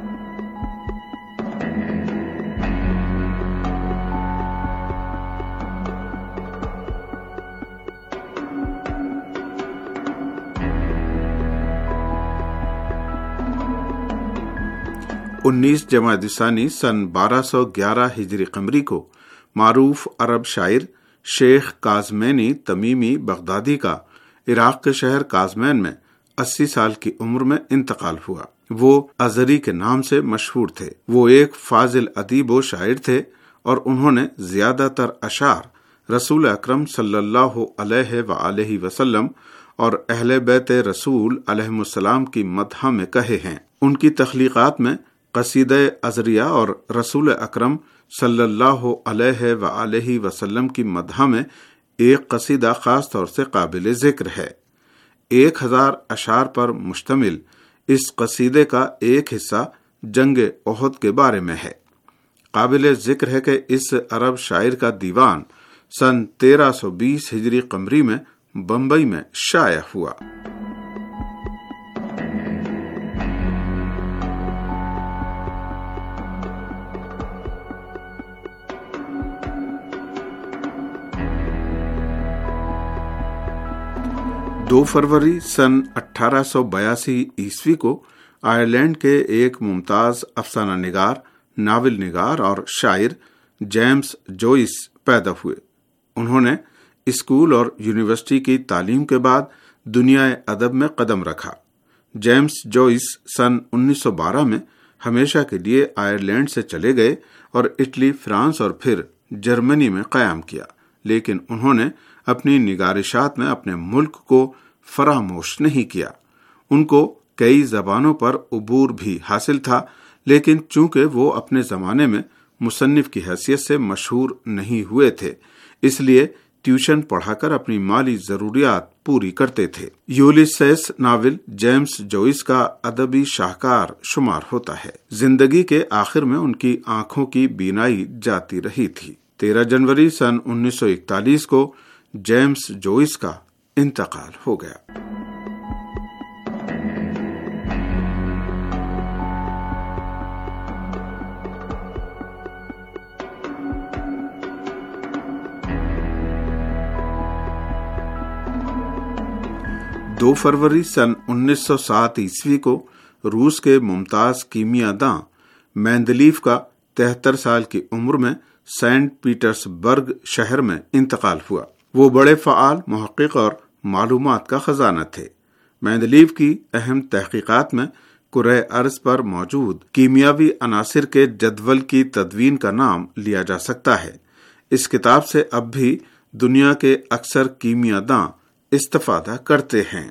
انیس جمادی الثانی سن 1211 ہجری قمری کو معروف عرب شاعر شیخ کاظمینی تمیمی بغدادی کا عراق کے شہر کاظمین میں 80 سال کی عمر میں انتقال ہوا۔ وہ ازری کے نام سے مشہور تھے۔ وہ ایک فاضل ادیب و شاعر تھے اور انہوں نے زیادہ تر اشعار رسول اکرم صلی اللہ علیہ وآلہ وسلم اور اہل بیت رسول علیہ السلام کی مدح میں کہے ہیں۔ ان کی تخلیقات میں قصیدہ ازریہ اور رسول اکرم صلی اللہ علیہ وآلہ وسلم کی مدح میں ایک قصیدہ خاص طور سے قابل ذکر ہے۔ 1000 اشعار پر مشتمل اس قصیدے کا ایک حصہ جنگ احد کے بارے میں ہے۔ قابل ذکر ہے کہ اس عرب شاعر کا دیوان سن 1320 ہجری قمری میں بمبئی میں شائع ہوا۔ دو فروری سن 1882 عیسوی کو آئرلینڈ کے ایک ممتاز افسانہ نگار، ناول نگار اور شاعر جیمز جوئس پیدا ہوئے۔ انہوں نے اسکول اور یونیورسٹی کی تعلیم کے بعد دنیا ادب میں قدم رکھا۔ جیمز جوئس سن 1912 میں ہمیشہ کے لیے آئرلینڈ سے چلے گئے اور اٹلی، فرانس اور پھر جرمنی میں قیام کیا، لیکن انہوں نے اپنی نگارشات میں اپنے ملک کو فراموش نہیں کیا۔ ان کو کئی زبانوں پر عبور بھی حاصل تھا، لیکن چونکہ وہ اپنے زمانے میں مصنف کی حیثیت سے مشہور نہیں ہوئے تھے، اس لیے ٹیوشن پڑھا کر اپنی مالی ضروریات پوری کرتے تھے۔ یولیسیس ناول جیمز جوئس کا ادبی شاہکار شمار ہوتا ہے۔ زندگی کے آخر میں ان کی آنکھوں کی بینائی جاتی رہی تھی۔ 13 جنوری سن 1941 کو جیمز جوئس کا انتقال ہو گیا۔ دو فروری سن 1907 عیسوی کو روس کے ممتاز کیمیا داں مینڈلیف کا 73 سال کی عمر میں سینٹ پیٹرز برگ شہر میں انتقال ہوا۔ وہ بڑے فعال، محقق اور معلومات کا خزانہ تھے۔ مینڈلیف کی اہم تحقیقات میں کرۂ ارض پر موجود کیمیاوی عناصر کے جدول کی تدوین کا نام لیا جا سکتا ہے۔ اس کتاب سے اب بھی دنیا کے اکثر کیمیا داں استفادہ کرتے ہیں۔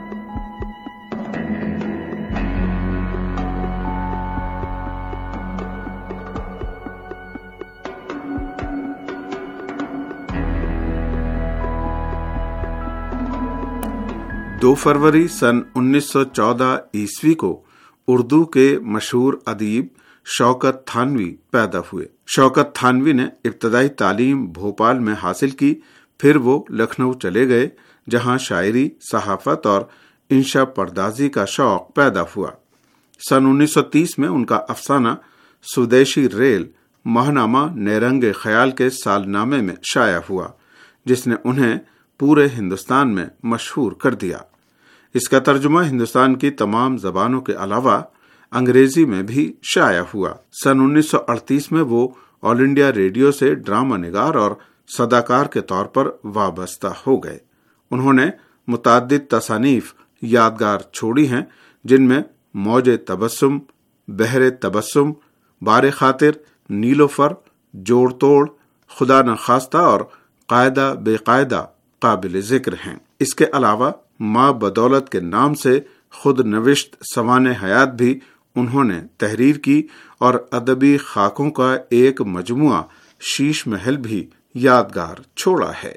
دو فروری سن 1914 عیسوی کو اردو کے مشہور ادیب شوکت تھانوی پیدا ہوئے۔ شوکت تھانوی نے ابتدائی تعلیم بھوپال میں حاصل کی، پھر وہ لکھنؤ چلے گئے جہاں شاعری، صحافت اور انشا پردازی کا شوق پیدا ہوا۔ سن 1930 میں ان کا افسانہ سودیشی ریل ماہنامہ نیرنگ خیال کے سالنامے میں شائع ہوا، جس نے انہیں پورے ہندوستان میں مشہور کر دیا۔ اس کا ترجمہ ہندوستان کی تمام زبانوں کے علاوہ انگریزی میں بھی شائع ہوا۔ سن 1938 میں وہ آل انڈیا ریڈیو سے ڈرامہ نگار اور صداکار کے طور پر وابستہ ہو گئے۔ انہوں نے متعدد تصانیف یادگار چھوڑی ہیں، جن میں موج تبسم، بحر تبسم، بار خاطر، نیلوفر، جوڑ توڑ، خدا نخواستہ اور قاعدہ بے قاعدہ قابل ذکر ہیں۔ اس کے علاوہ ماں بدولت کے نام سے خود نوشت سوانح حیات بھی انہوں نے تحریر کی اور ادبی خاکوں کا ایک مجموعہ شیش محل بھی یادگار چھوڑا ہے۔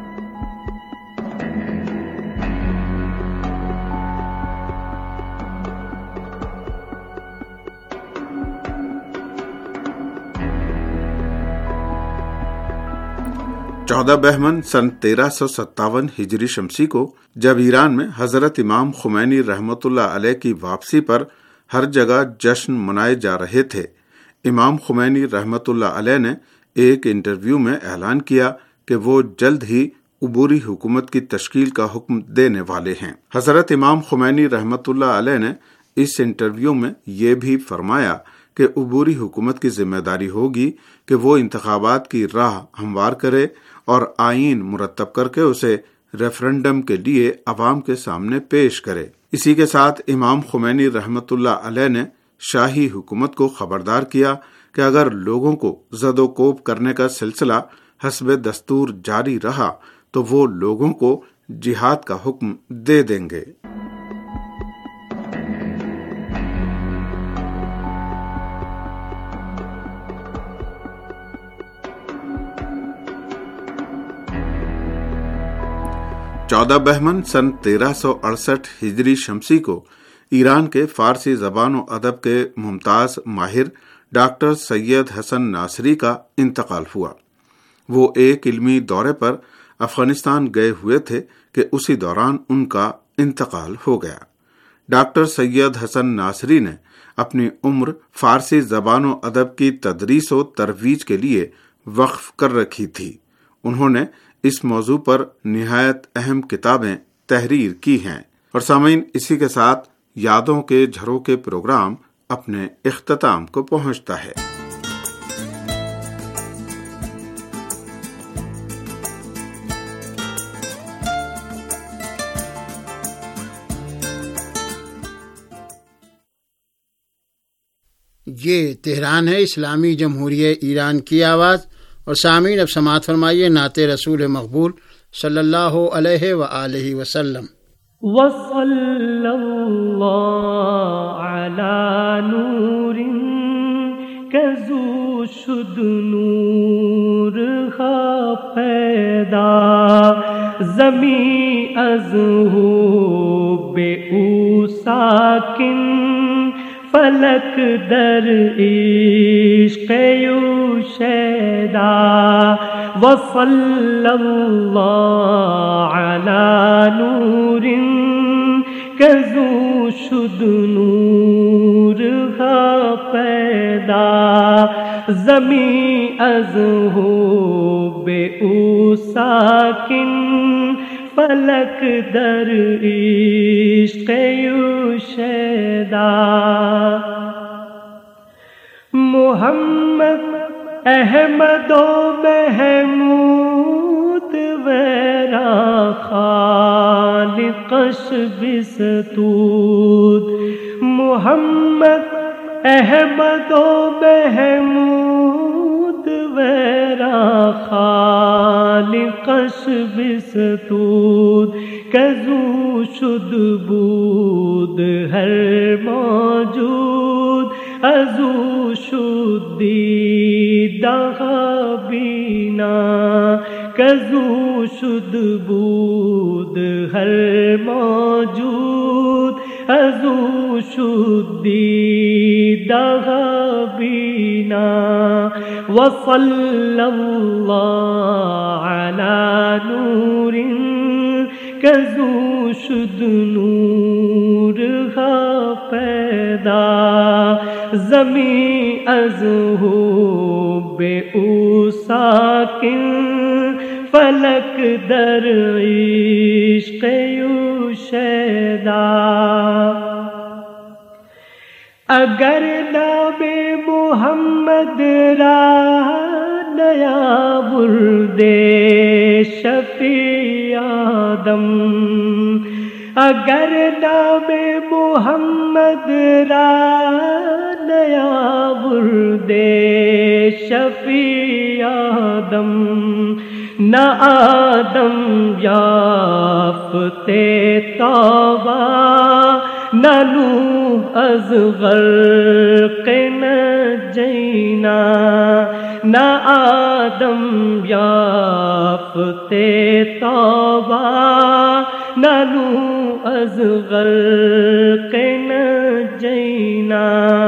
چودہ بہمن سن 1357 ہجری شمسی کو جب ایران میں حضرت امام خمینی رحمۃ اللہ علیہ کی واپسی پر ہر جگہ جشن منائے جا رہے تھے، امام خمینی رحمۃ اللہ علیہ نے ایک انٹرویو میں اعلان کیا کہ وہ جلد ہی عبوری حکومت کی تشکیل کا حکم دینے والے ہیں۔ حضرت امام خمینی رحمۃ اللہ علیہ نے اس انٹرویو میں یہ بھی فرمایا کہ عبوری حکومت کی ذمہ داری ہوگی کہ وہ انتخابات کی راہ ہموار کرے اور آئین مرتب کر کے اسے ریفرنڈم کے لیے عوام کے سامنے پیش کرے۔ اسی کے ساتھ امام خمینی رحمۃ اللہ علیہ نے شاہی حکومت کو خبردار کیا کہ اگر لوگوں کو زد و کوب کرنے کا سلسلہ حسب دستور جاری رہا تو وہ لوگوں کو جہاد کا حکم دے دیں گے۔ چودہ بہمن سن 1368 ہجری شمسی کو ایران کے فارسی زبان و ادب کے ممتاز ماہر ڈاکٹر سید حسن ناصری کا انتقال ہوا۔ وہ ایک علمی دورے پر افغانستان گئے ہوئے تھے کہ اسی دوران ان کا انتقال ہو گیا۔ ڈاکٹر سید حسن ناصری نے اپنی عمر فارسی زبان و ادب کی تدریس و ترویج کے لیے وقف کر رکھی تھی۔ انہوں نے اس موضوع پر نہایت اہم کتابیں تحریر کی ہیں۔ اور سامعین، اسی کے ساتھ یادوں کے جھروکے پروگرام اپنے اختتام کو پہنچتا ہے۔ یہ تہران ہے، اسلامی جمہوریہ ایران کی آواز۔ اور سامعین، اب سماعت فرمائیے نعت رسول مقبول صلی اللہ علیہ وآلہ وسلم۔ وصلی اللہ علی نور کزو شد نور ہا پیدا زمین از ہو بے او ساکن فلک در عشق یو شیدا وصلی اللہ علی نور کزو شد نور ہا پیدا زمین از ہو بے او ساکن فلک در عشق یو شیدا محمد احمد و محمود ویرا خالقش بستود محمد احمد و محمود ویرا خالقش بستود کزو شد بود ہر موجود ازو شد دیدہ بینا کزو شد بود ہر موجود ازو شد دیدہ بینا وصلی اللہ علی نور کزو شد نور ہا پیدا زمین از ہو بے او ساکن فلک در عشق یو شیدا اگر نام محمد را نیا بردے شفیع آدم اگر نام محمد را نیا بردے شفیع آدم نہ آدم یافتے توبہ نہ نوح از غرق نجینا نہ آدم یافتے توبہ نہ نوح از غرق نجینا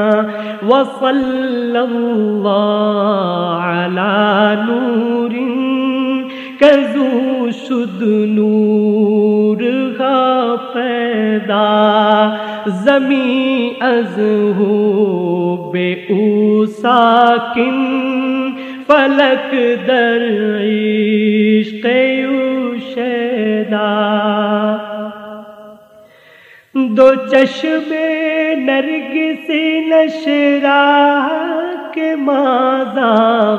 وصلی اللہ علی نور کزو شد نور ہا پیدا زمین از ہو بے او ساکن فلک در عشق یو شیدا دو چشم نرگس نشرا کے ماذا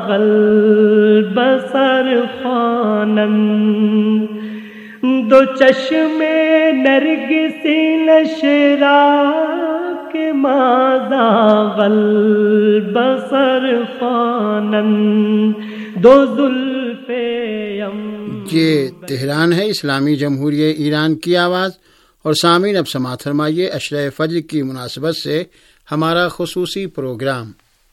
البصر خوانند دو چشم نرگس نشرا کے ماذا البصر خوانند دو زلف یہ تہران ہے اسلامی جمہوریہ ایران کی آواز. اور سامعین اب سماعت فرمائیے عشرہ فجر کی مناسبت سے ہمارا خصوصی پروگرام.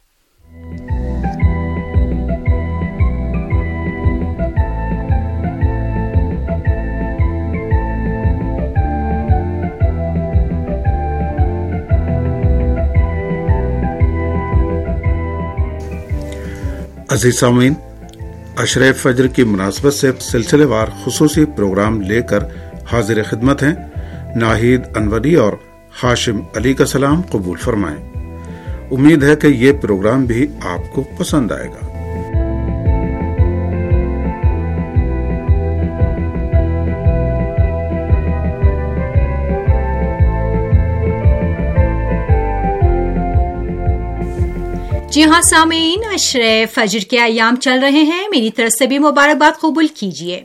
عزیز سامعین، عشرہ فجر کی مناسبت سے سلسلے وار خصوصی پروگرام لے کر حاضر خدمت ہیں. ناہید انوری اور ہاشم علی کا سلام قبول فرمائیں. امید ہے کہ یہ پروگرام بھی آپ کو پسند آئے گا. جی ہاں سامعین، عشرہ فجر کے ایام چل رہے ہیں، میری طرف سے بھی مبارکباد قبول کیجیے.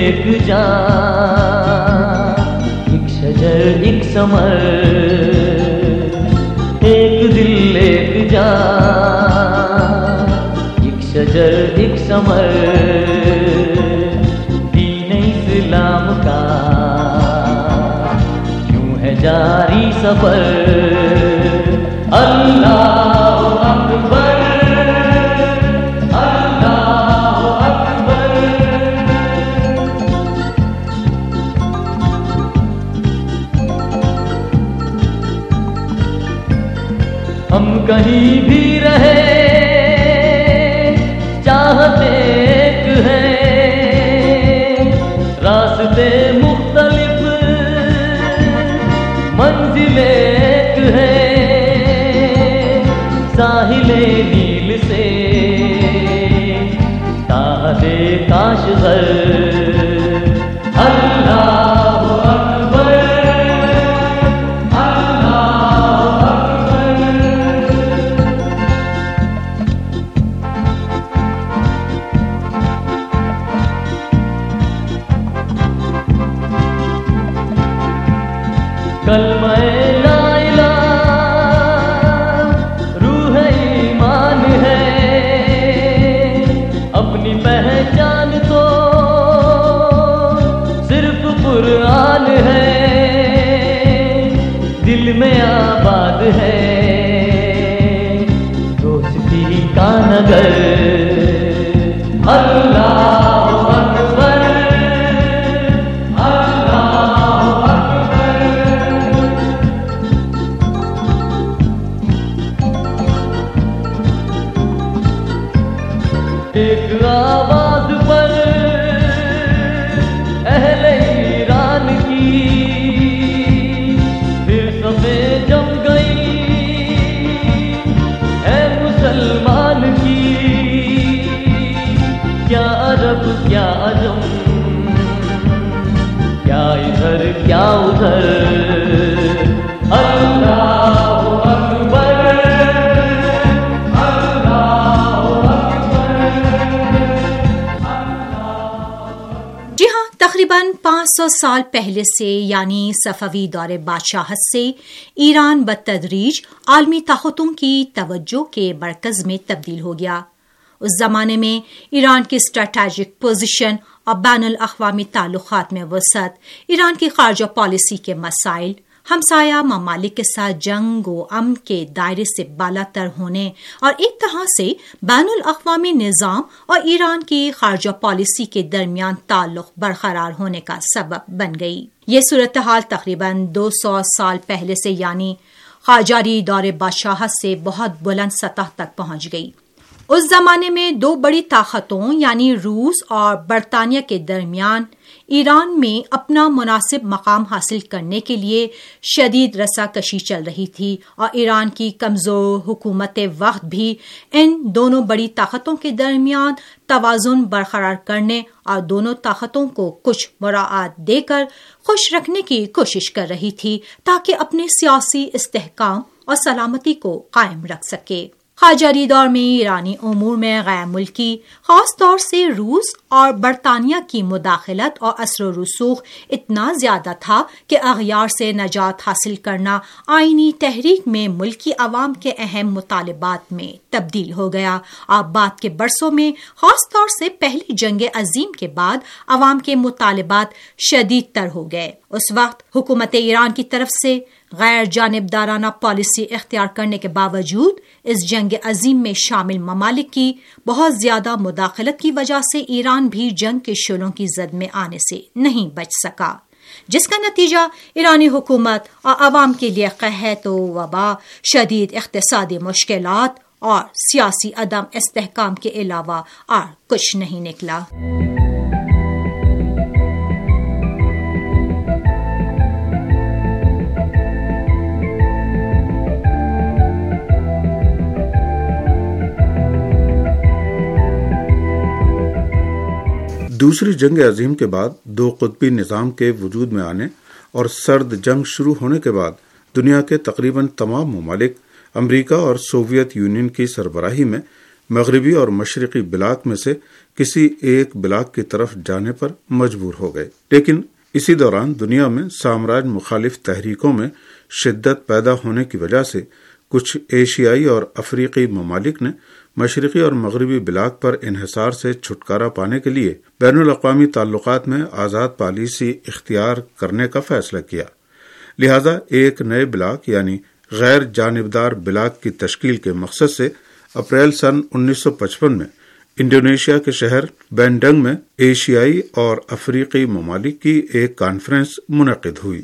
ایک شجر ایک ثمر شجر ایک ثمر دین اسلام کا کیوں ہے جاری سفر اللہ اکبر اللہ اکبر ہم کہیں بھی رہے چاہت ایک ہے راستے مختلف منزل ایک ہے ساحل نیل سے تاحت کاشغر اللہ اکبر اللہ اکبر کلمہ لا الہ روح ایمان ہے اپنی پہچان تو صرف قرآن ہے دل میں آباد ہے دوستی کا نگر اللہ اکبر اللہ اکبر ایک آواز پر اہل ایران کی پھر صفیں جم گئی ہے مسلمان کی کیا عرب کیا عجم کیا ادھر کیا ادھر اللہ اکبر تقریباً 500 سال پہلے سے یعنی صفوی دور بادشاہت سے ایران بتدریج عالمی طاقتوں کی توجہ کے مرکز میں تبدیل ہو گیا۔ اس زمانے میں ایران کی اسٹریٹجک پوزیشن اور بین الاقوامی تعلقات میں وسعت، ایران کی خارجہ پالیسی کے مسائل، ہمسایہ ممالک کے ساتھ جنگ و امن کے دائرے سے بالا تر ہونے اور ایک طرح سے بین الاقوامی نظام اور ایران کی خارجہ پالیسی کے درمیان تعلق برقرار ہونے کا سبب بن گئی۔ یہ صورتحال تقریباً 200 سال پہلے سے یعنی قاجاری دور بادشاہت سے بہت بلند سطح تک پہنچ گئی۔ اس زمانے میں دو بڑی طاقتوں یعنی روس اور برطانیہ کے درمیان ایران میں اپنا مناسب مقام حاصل کرنے کے لیے شدید رساکشی چل رہی تھی اور ایران کی کمزور حکومت وقت بھی ان دونوں بڑی طاقتوں کے درمیان توازن برقرار کرنے اور دونوں طاقتوں کو کچھ مراعات دے کر خوش رکھنے کی کوشش کر رہی تھی تاکہ اپنے سیاسی استحکام اور سلامتی کو قائم رکھ سکے۔ قاجاری دور میں ایرانی امور میں غیر ملکی خاص طور سے روس اور برطانیہ کی مداخلت اور اثر و رسوخ اتنا زیادہ تھا کہ اغیار سے نجات حاصل کرنا آئینی تحریک میں ملکی عوام کے اہم مطالبات میں تبدیل ہو گیا اور بعد کے برسوں میں خاص طور سے پہلی جنگ عظیم کے بعد عوام کے مطالبات شدید تر ہو گئے۔ اس وقت حکومت ایران کی طرف سے غیر جانبدارانہ پالیسی اختیار کرنے کے باوجود اس جنگ عظیم میں شامل ممالک کی بہت زیادہ مداخلت کی وجہ سے ایران بھی جنگ کے شعلوں کی زد میں آنے سے نہیں بچ سکا، جس کا نتیجہ ایرانی حکومت اور عوام کے لیے قحط و وبا، شدید اقتصادی مشکلات اور سیاسی عدم استحکام کے علاوہ اور کچھ نہیں نکلا۔ دوسری جنگ عظیم کے بعد دو قطبی نظام کے وجود میں آنے اور سرد جنگ شروع ہونے کے بعد دنیا کے تقریباً تمام ممالک امریکہ اور سوویت یونین کی سربراہی میں مغربی اور مشرقی بلاک میں سے کسی ایک بلاک کی طرف جانے پر مجبور ہو گئے، لیکن اسی دوران دنیا میں سامراج مخالف تحریکوں میں شدت پیدا ہونے کی وجہ سے کچھ ایشیائی اور افریقی ممالک نے مشرقی اور مغربی بلاک پر انحصار سے چھٹکارا پانے کے لیے بین الاقوامی تعلقات میں آزاد پالیسی اختیار کرنے کا فیصلہ کیا. لہذا ایک نئے بلاک یعنی غیر جانبدار بلاک کی تشکیل کے مقصد سے اپریل سن 1955 میں انڈونیشیا کے شہر بینڈنگ میں ایشیائی اور افریقی ممالک کی ایک کانفرنس منعقد ہوئی.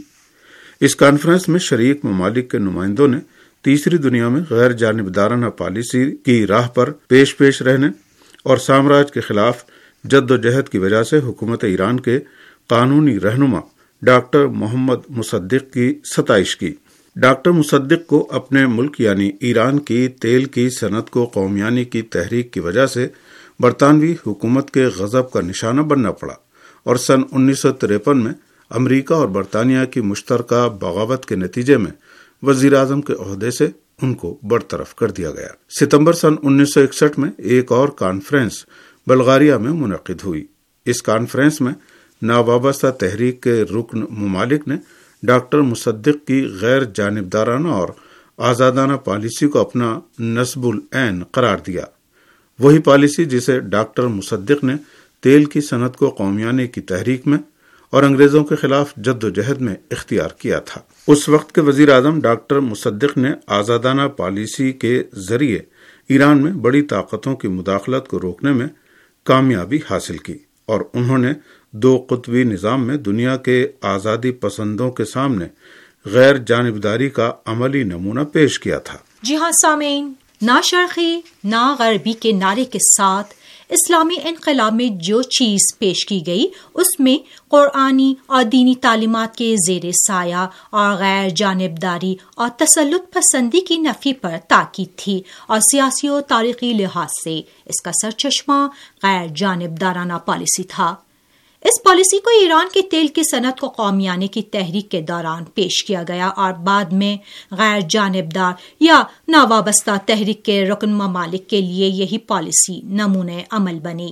اس کانفرنس میں شریک ممالک کے نمائندوں نے تیسری دنیا میں غیر جانبدارانہ پالیسی کی راہ پر پیش رہنے اور سامراج کے خلاف جد و جہد کی وجہ سے حکومت ایران کے قانونی رہنما ڈاکٹر محمد مصدق کی ستائش کی. ڈاکٹر مصدق کو اپنے ملک یعنی ایران کی تیل کی صنعت کو قومیانی کی تحریک کی وجہ سے برطانوی حکومت کے غضب کا نشانہ بننا پڑا اور سن 1953 میں امریکہ اور برطانیہ کی مشترکہ بغاوت کے نتیجے میں وزیر اعظم کے عہدے سے ان کو برطرف کر دیا گیا. ستمبر سن 1961 میں ایک اور کانفرنس بلغاریہ میں منعقد ہوئی. اس کانفرنس میں ناوابستہ تحریک کے رکن ممالک نے ڈاکٹر مصدق کی غیر جانبدارانہ اور آزادانہ پالیسی کو اپنا نصب العین قرار دیا. وہی پالیسی جسے ڈاکٹر مصدق نے تیل کی صنعت کو قومیانی کی تحریک میں اور انگریزوں کے خلاف جد و جہد میں اختیار کیا تھا. اس وقت کے وزیر اعظم ڈاکٹر مصدق نے آزادانہ پالیسی کے ذریعے ایران میں بڑی طاقتوں کی مداخلت کو روکنے میں کامیابی حاصل کی اور انہوں نے دو قطبی نظام میں دنیا کے آزادی پسندوں کے سامنے غیر جانبداری کا عملی نمونہ پیش کیا تھا. جی ہاں سامعین، نہ شرقی نہ غربی کے نعرے کے ساتھ اسلامی انقلاب میں جو چیز پیش کی گئی اس میں قرآنی اور دینی تعلیمات کے زیر سایہ اور غیر جانبداری اور تسلط پسندی کی نفی پر تاکید تھی اور سیاسی و تاریخی لحاظ سے اس کا سرچشمہ غیر جانبدارانہ پالیسی تھا. اس پالیسی کو ایران کی تیل کی صنعت کو قومیانی کی تحریک کے دوران پیش کیا گیا اور بعد میں غیر جانبدار یا ناوابستہ تحریک کے رکن ممالک کے لیے یہی پالیسی نمونہ عمل بنی.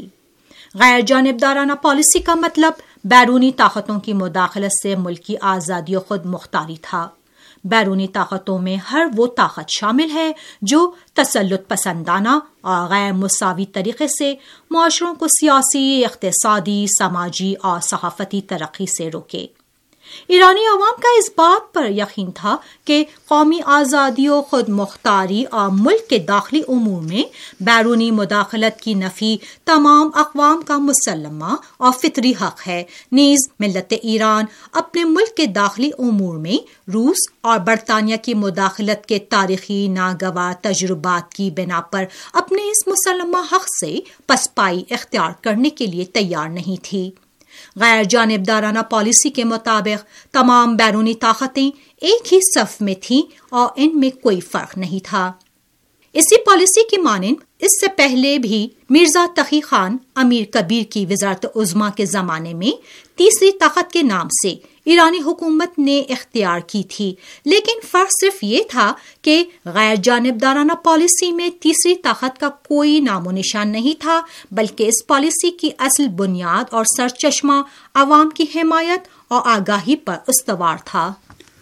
غیر جانبدارانہ پالیسی کا مطلب بیرونی طاقتوں کی مداخلت سے ملک کی آزادی و خود مختاری تھا. بیرونی طاقتوں میں ہر وہ طاقت شامل ہے جو تسلط پسندانہ اور غیر مساوی طریقے سے معاشروں کو سیاسی، اقتصادی، سماجی اور صحافتی ترقی سے روکے. ایرانی عوام کا اس بات پر یقین تھا کہ قومی آزادی و خود مختاری اور ملک کے داخلی امور میں بیرونی مداخلت کی نفی تمام اقوام کا مسلمہ اور فطری حق ہے. نیز ملت ایران اپنے ملک کے داخلی امور میں روس اور برطانیہ کی مداخلت کے تاریخی ناگوار تجربات کی بنا پر اپنے اس مسلمہ حق سے پسپائی اختیار کرنے کے لیے تیار نہیں تھی. غیر جانبدارانہ پالیسی کے مطابق تمام بیرونی طاقتیں ایک ہی صف میں تھیں اور ان میں کوئی فرق نہیں تھا. اسی پالیسی کی مانند اس سے پہلے بھی مرزا تقی خان امیر کبیر کی وزارت عظمیٰ کے زمانے میں تیسری طاقت کے نام سے ایرانی حکومت نے اختیار کی تھی، لیکن فرق صرف یہ تھا کہ غیر جانبدارانہ پالیسی میں تیسری طاقت کا کوئی نام و نشان نہیں تھا، بلکہ اس پالیسی کی اصل بنیاد اور سرچشمہ عوام کی حمایت اور آگاہی پر استوار تھا.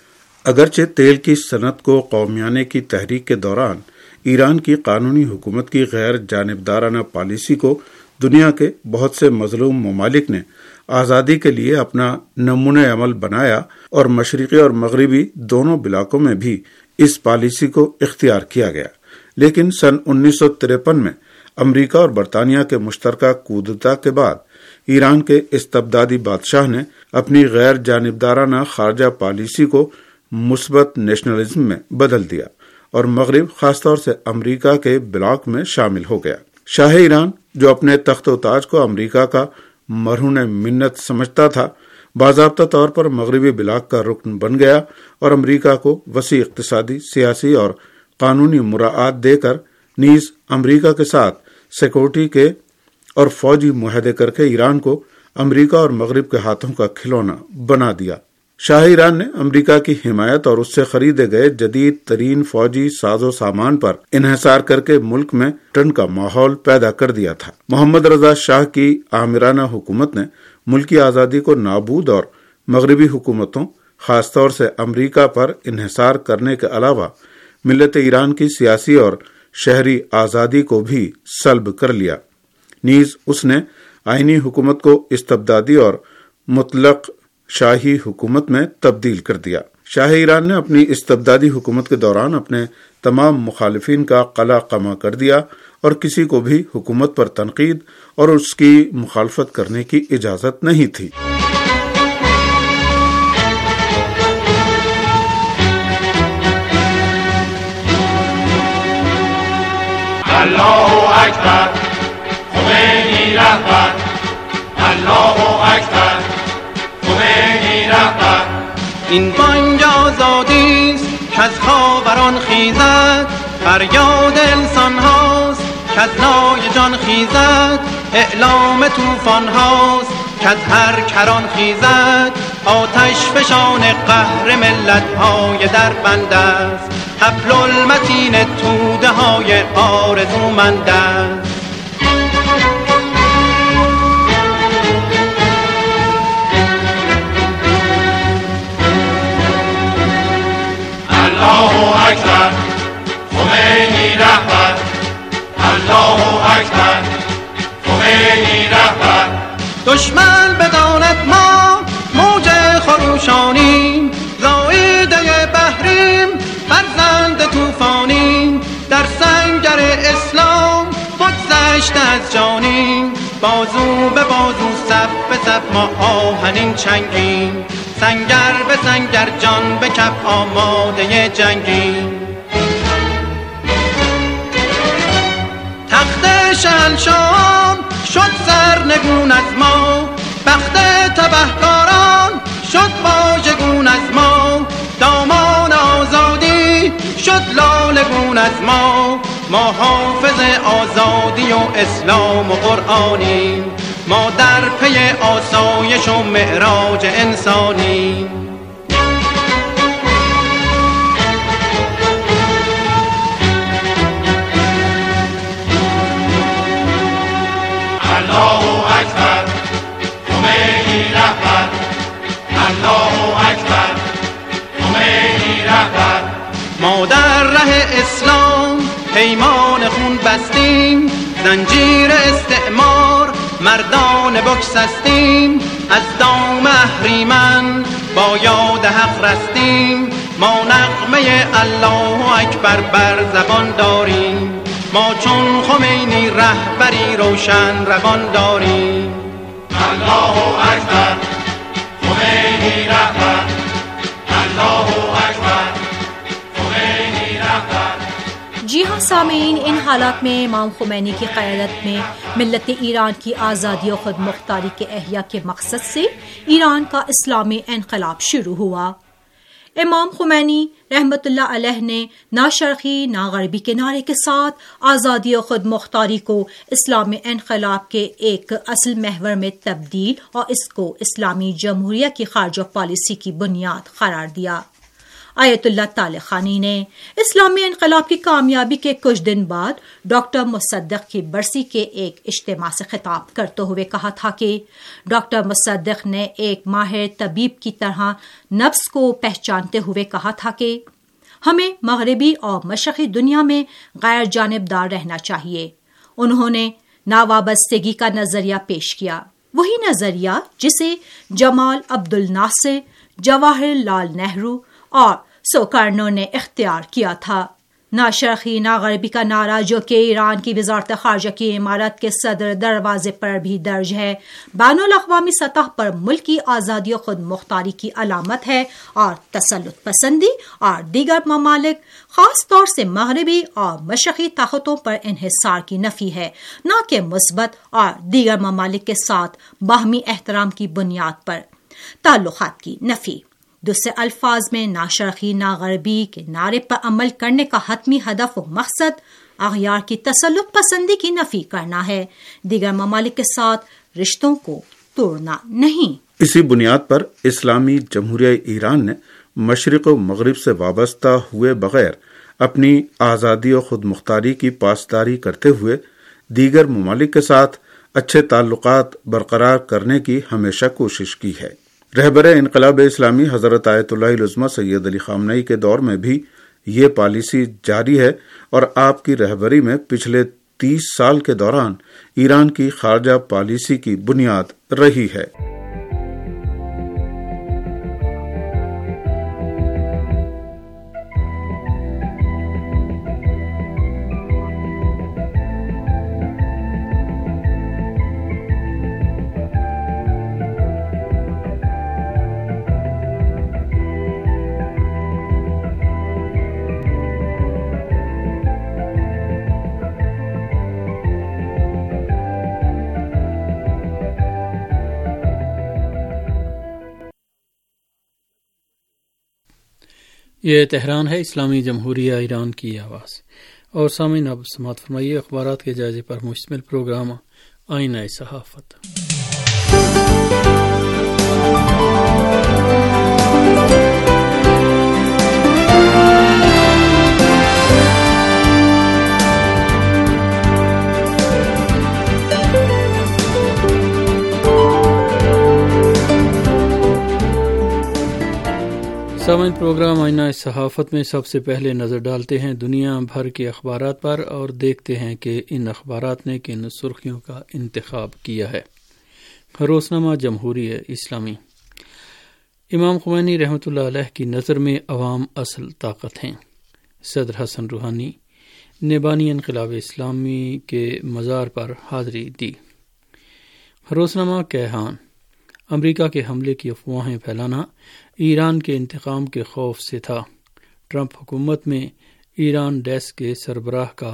اگرچہ تیل کی صنعت کو قومیانے کی تحریک کے دوران ایران کی قانونی حکومت کی غیر جانبدارانہ پالیسی کو دنیا کے بہت سے مظلوم ممالک نے آزادی کے لیے اپنا نمونہ عمل بنایا اور مشرقی اور مغربی دونوں علاقوں میں بھی اس پالیسی کو اختیار کیا گیا، لیکن سن 1953 میں امریکہ اور برطانیہ کے مشترکہ کودتا کے بعد ایران کے استبدادی بادشاہ نے اپنی غیر جانبدارانہ خارجہ پالیسی کو مثبت نیشنلزم میں بدل دیا اور مغرب خاص طور سے امریکہ کے بلاک میں شامل ہو گیا. شاہ ایران جو اپنے تخت و تاج کو امریکہ کا مرہون منت سمجھتا تھا، باضابطہ طور پر مغربی بلاک کا رکن بن گیا اور امریکہ کو وسیع اقتصادی، سیاسی اور قانونی مراعات دے کر نیز امریکہ کے ساتھ سیکورٹی کے اور فوجی معاہدے کر کے ایران کو امریکہ اور مغرب کے ہاتھوں کا کھلونا بنا دیا. شاہ ایران نے امریکہ کی حمایت اور اس سے خریدے گئے جدید ترین فوجی ساز و سامان پر انحصار کر کے ملک میں ٹن کا ماحول پیدا کر دیا تھا. محمد رضا شاہ کی آمرانہ حکومت نے ملکی آزادی کو نابود اور مغربی حکومتوں خاص طور سے امریکہ پر انحصار کرنے کے علاوہ ملت ایران کی سیاسی اور शहरी आज़ादी को भी सल्ब कर लिया। नीज उसने आईनी हुकूमत को इस्तबदादी और मुतलक शाही हुकूमत में तब्दील कर दिया। शाह ईरान ने अपनी इस्तबदादी हुकूमत के दौरान अपने तमाम मुखालिफिन का कला कमा कर दिया और किसी को भी हुकूमत पर तनकीद और उसकी मुखालफत करने की इजाजत नहीं थी। अल्लाहु अकबर, खुमैनी रहबर, अल्लाहु अकबर, खुमैनी रहबर। این بانگ آزادی است که از خاوران خیزد، فریاد انسان هاست که از نای جان خیزد، اعلام طوفان هاست که از هر کران خیزد، آتش فشان قهر ملت های در بند است، حبل المتین توده های آرزومند است. अल्लाहु अकबर, खुमैनी रहबर, अल्लाहु अकबर, खुमैनी रहबर। دشمن بداند ما موج خروشانیم، زایده بحریم، فرزند طوفانیم، در سنگر اسلام بگذشته از جانیم، بازو به بازو صف به صف ما آهنین چنگیم، سنگر به سنگر جان به کف آماده جنگیم. تخت شهنشاهان شد سرنگون از ما، بخت تبهکاران شد واژگون از ما، دامان آزادی شد لالگون از ما، ما حافظ آزادی و اسلام و قرآنیم، ما در پی آسایش و معراج انسانیم. अल्लाहु अकबर, खुमैनी रहबर, अल्लाहु अकबर, खुमैनी रहबर। ما در ره اسلام پیمان خون بستیم، زنجیر استعمار مردان بگسستیم، از دام اهریمن با یاد حق رستیم، ما نغمه الله اکبر بر زبان داریم، ما چون خمینی رهبری روشن روان داریم. अल्लाहु अकबर, खुमैनी रहबर, अल्लाहु अकबर, खुमैनी रहबर। जी हाँ सामीन, इन हालात में इमाम खुमैनी की क़यादत में मिल्लत ईरान की आज़ादी और ख़ुद मुख्तारी के एहया के मकसद से ईरान का इस्लामी इनक़लाब शुरू हुआ। इमाम खुमैनी रहमतुल्लाह अलैह ने ना शर्क़ी ना ग़रबी के नारे के साथ आज़ादी और ख़ुद मुख्तारी को इस्लामी इनक़लाब के एक असल महवर में तब्दील और इसको इस्लामी जमहूरिया की ख़ारजा पॉलिसी की बुनियाद करार दिया। आयतुल्लाह तालिक़ानी ने इस्लामी इनक़लाब की कामयाबी के कुछ दिन बाद डॉक्टर मुसद्दिक़ की बरसी के एक इज्तिमा से खिताब करते हुए कहा था कि डॉक्टर मुसद्दिक़ ने एक माहिर तबीब की तरह नफ्स को पहचानते हुए कहा था कि हमें मग़रिबी और मशरक़ी दुनिया में गैर जानिबदार रहना चाहिए। उन्होंने नावाबस्तगी का नज़रिया पेश किया, वही नज़रिया जिसे जमाल अब्दुल नासिर, जवाहरलाल नेहरू और सोकार्नो ने इख्तियार किया था। ना शर्क़ी ना ग़रबी का नारा जो कि ईरान की वज़ारत ख़ारजा की इमारत के सदर दरवाजे पर भी दर्ज है, बैनुल अक़वामी सतह पर मुल्क की आज़ादी और ख़ुद मुख्तारी की अलामत है और तसल्लुत पसंदी और दीगर ममालिक ख़ास तौर से मग़रिबी और मशरक़ी ताक़तों पर इन्हिसार की नफ़ी है, न कि मुस्बत और दीगर ममालिक के साथ बाहमी एहतराम की बुनियाद पर ताल्लुक़ात की नफ़ी। दूसरे अल्फाज में ना शर्क़ी ना ग़रबी के नारे पर अमल करने का हतमी हदफ व मकसद अग़यार की तसल्लुत पसंदी की नफ़ी करना है, दीगर ममालिक के साथ रिश्तों को तोड़ना नहीं। इसी बुनियाद पर इस्लामी जमहूरिया ईरान ने मशरिक़ व मग़रिब से वाबस्ता हुए बग़ैर अपनी आज़ादी और ख़ुद मुख्तारी की पासदारी करते हुए दीगर ममालिक के साथ अच्छे ताल्लुक़ात बरकरार करने की हमेशा कोशिश की है। रहबर इनकलाब इस्लामी हज़रत आयतुल्लाह उज़्मा सैयद अली ख़ामनई के दौर में भी یہ پالیسی جاری ہے اور آپ کی رہبری میں پچھلے 30 سال کے دوران ایران کی خارجہ پالیسی کی بنیاد رہی ہے۔ یہ تہران ہے، اسلامی جمہوریہ ایران کی آواز۔ اور سامعین، اب سماعت فرمائیے اخبارات کے جائزے پر مشتمل پروگرام آئینہ صحافت۔ سامعین، پروگرام آئینہ صحافت میں سب سے پہلے نظر ڈالتے ہیں دنیا بھر کے اخبارات پر اور دیکھتے ہیں کہ ان اخبارات نے کن سرخیوں کا انتخاب کیا ہے۔ روزنامہ جمہوریہ اسلامی۔ امام خمینی رحمۃ اللہ علیہ کی نظر میں عوام اصل طاقت ہیں۔ صدر حسن روحانی نے بانی انقلاب اسلامی کے مزار پر حاضری دی۔ روزنامہ کیہان۔ امریکہ کے حملے کی افواہیں پھیلانا ایران کے انتقام کے خوف سے تھا، ٹرمپ حکومت میں ایران ڈیسک کے سربراہ کا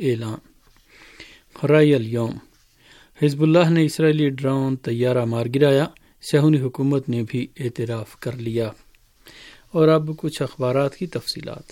اعلان۔ رائے الیوم۔ حزب اللہ نے اسرائیلی ڈرون طیارہ مار گرایا، صہیونی حکومت نے بھی اعتراف کر لیا۔ اور اب کچھ اخبارات کی تفصیلات۔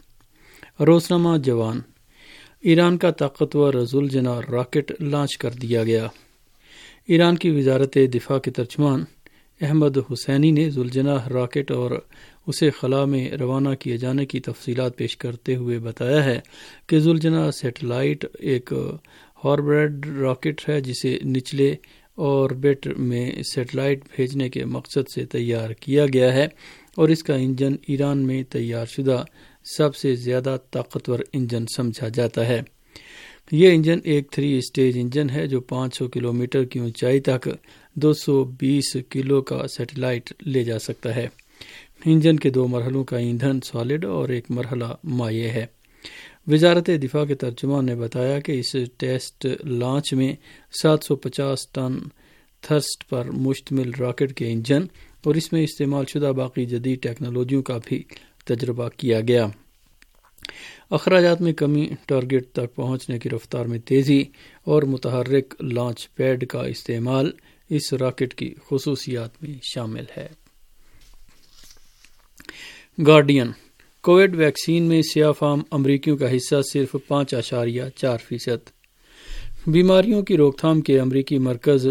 روزنامہ جوان۔ ایران کا طاقتور ذوالجناح راکٹ لانچ کر دیا گیا۔ ایران کی وزارت دفاع کے ترجمان احمد حسینی نے ذوالجناح راکٹ اور اسے خلا میں روانہ کیے جانے کی تفصیلات پیش کرتے ہوئے بتایا ہے کہ ذوالجناح سیٹلائٹ ایک ہاربرڈ راکٹ ہے جسے نچلے آربٹ میں سیٹلائٹ بھیجنے کے مقصد سے تیار کیا گیا ہے، اور اس کا انجن ایران میں تیار شدہ سب سے زیادہ طاقتور انجن سمجھا جاتا ہے۔ یہ انجن ایک 3 اسٹیج انجن ہے جو 500 کلومیٹر کی اونچائی تک 220 کلو کا سیٹلائٹ لے جا سکتا ہے۔ انجن کے 2 مرحلوں کا ایندھن سالڈ اور ایک مرحلہ مائع ہے۔ وزارت دفاع کے ترجمان نے بتایا کہ اس ٹیسٹ لانچ میں 750 ٹن تھرسٹ پر مشتمل راکٹ کے انجن اور اس میں استعمال شدہ باقی جدید ٹیکنالوجیوں کا بھی تجربہ کیا گیا۔ اخراجات میں کمی، ٹارگٹ تک پہنچنے کی رفتار میں تیزی اور متحرک لانچ پیڈ کا استعمال اس راکٹ کی خصوصیات میں شامل ہے۔ گارڈین۔ کووڈ ویکسین میں سیاہ فام امریکیوں کا حصہ صرف 5.4%۔ بیماریوں کی روک تھام کے امریکی مرکز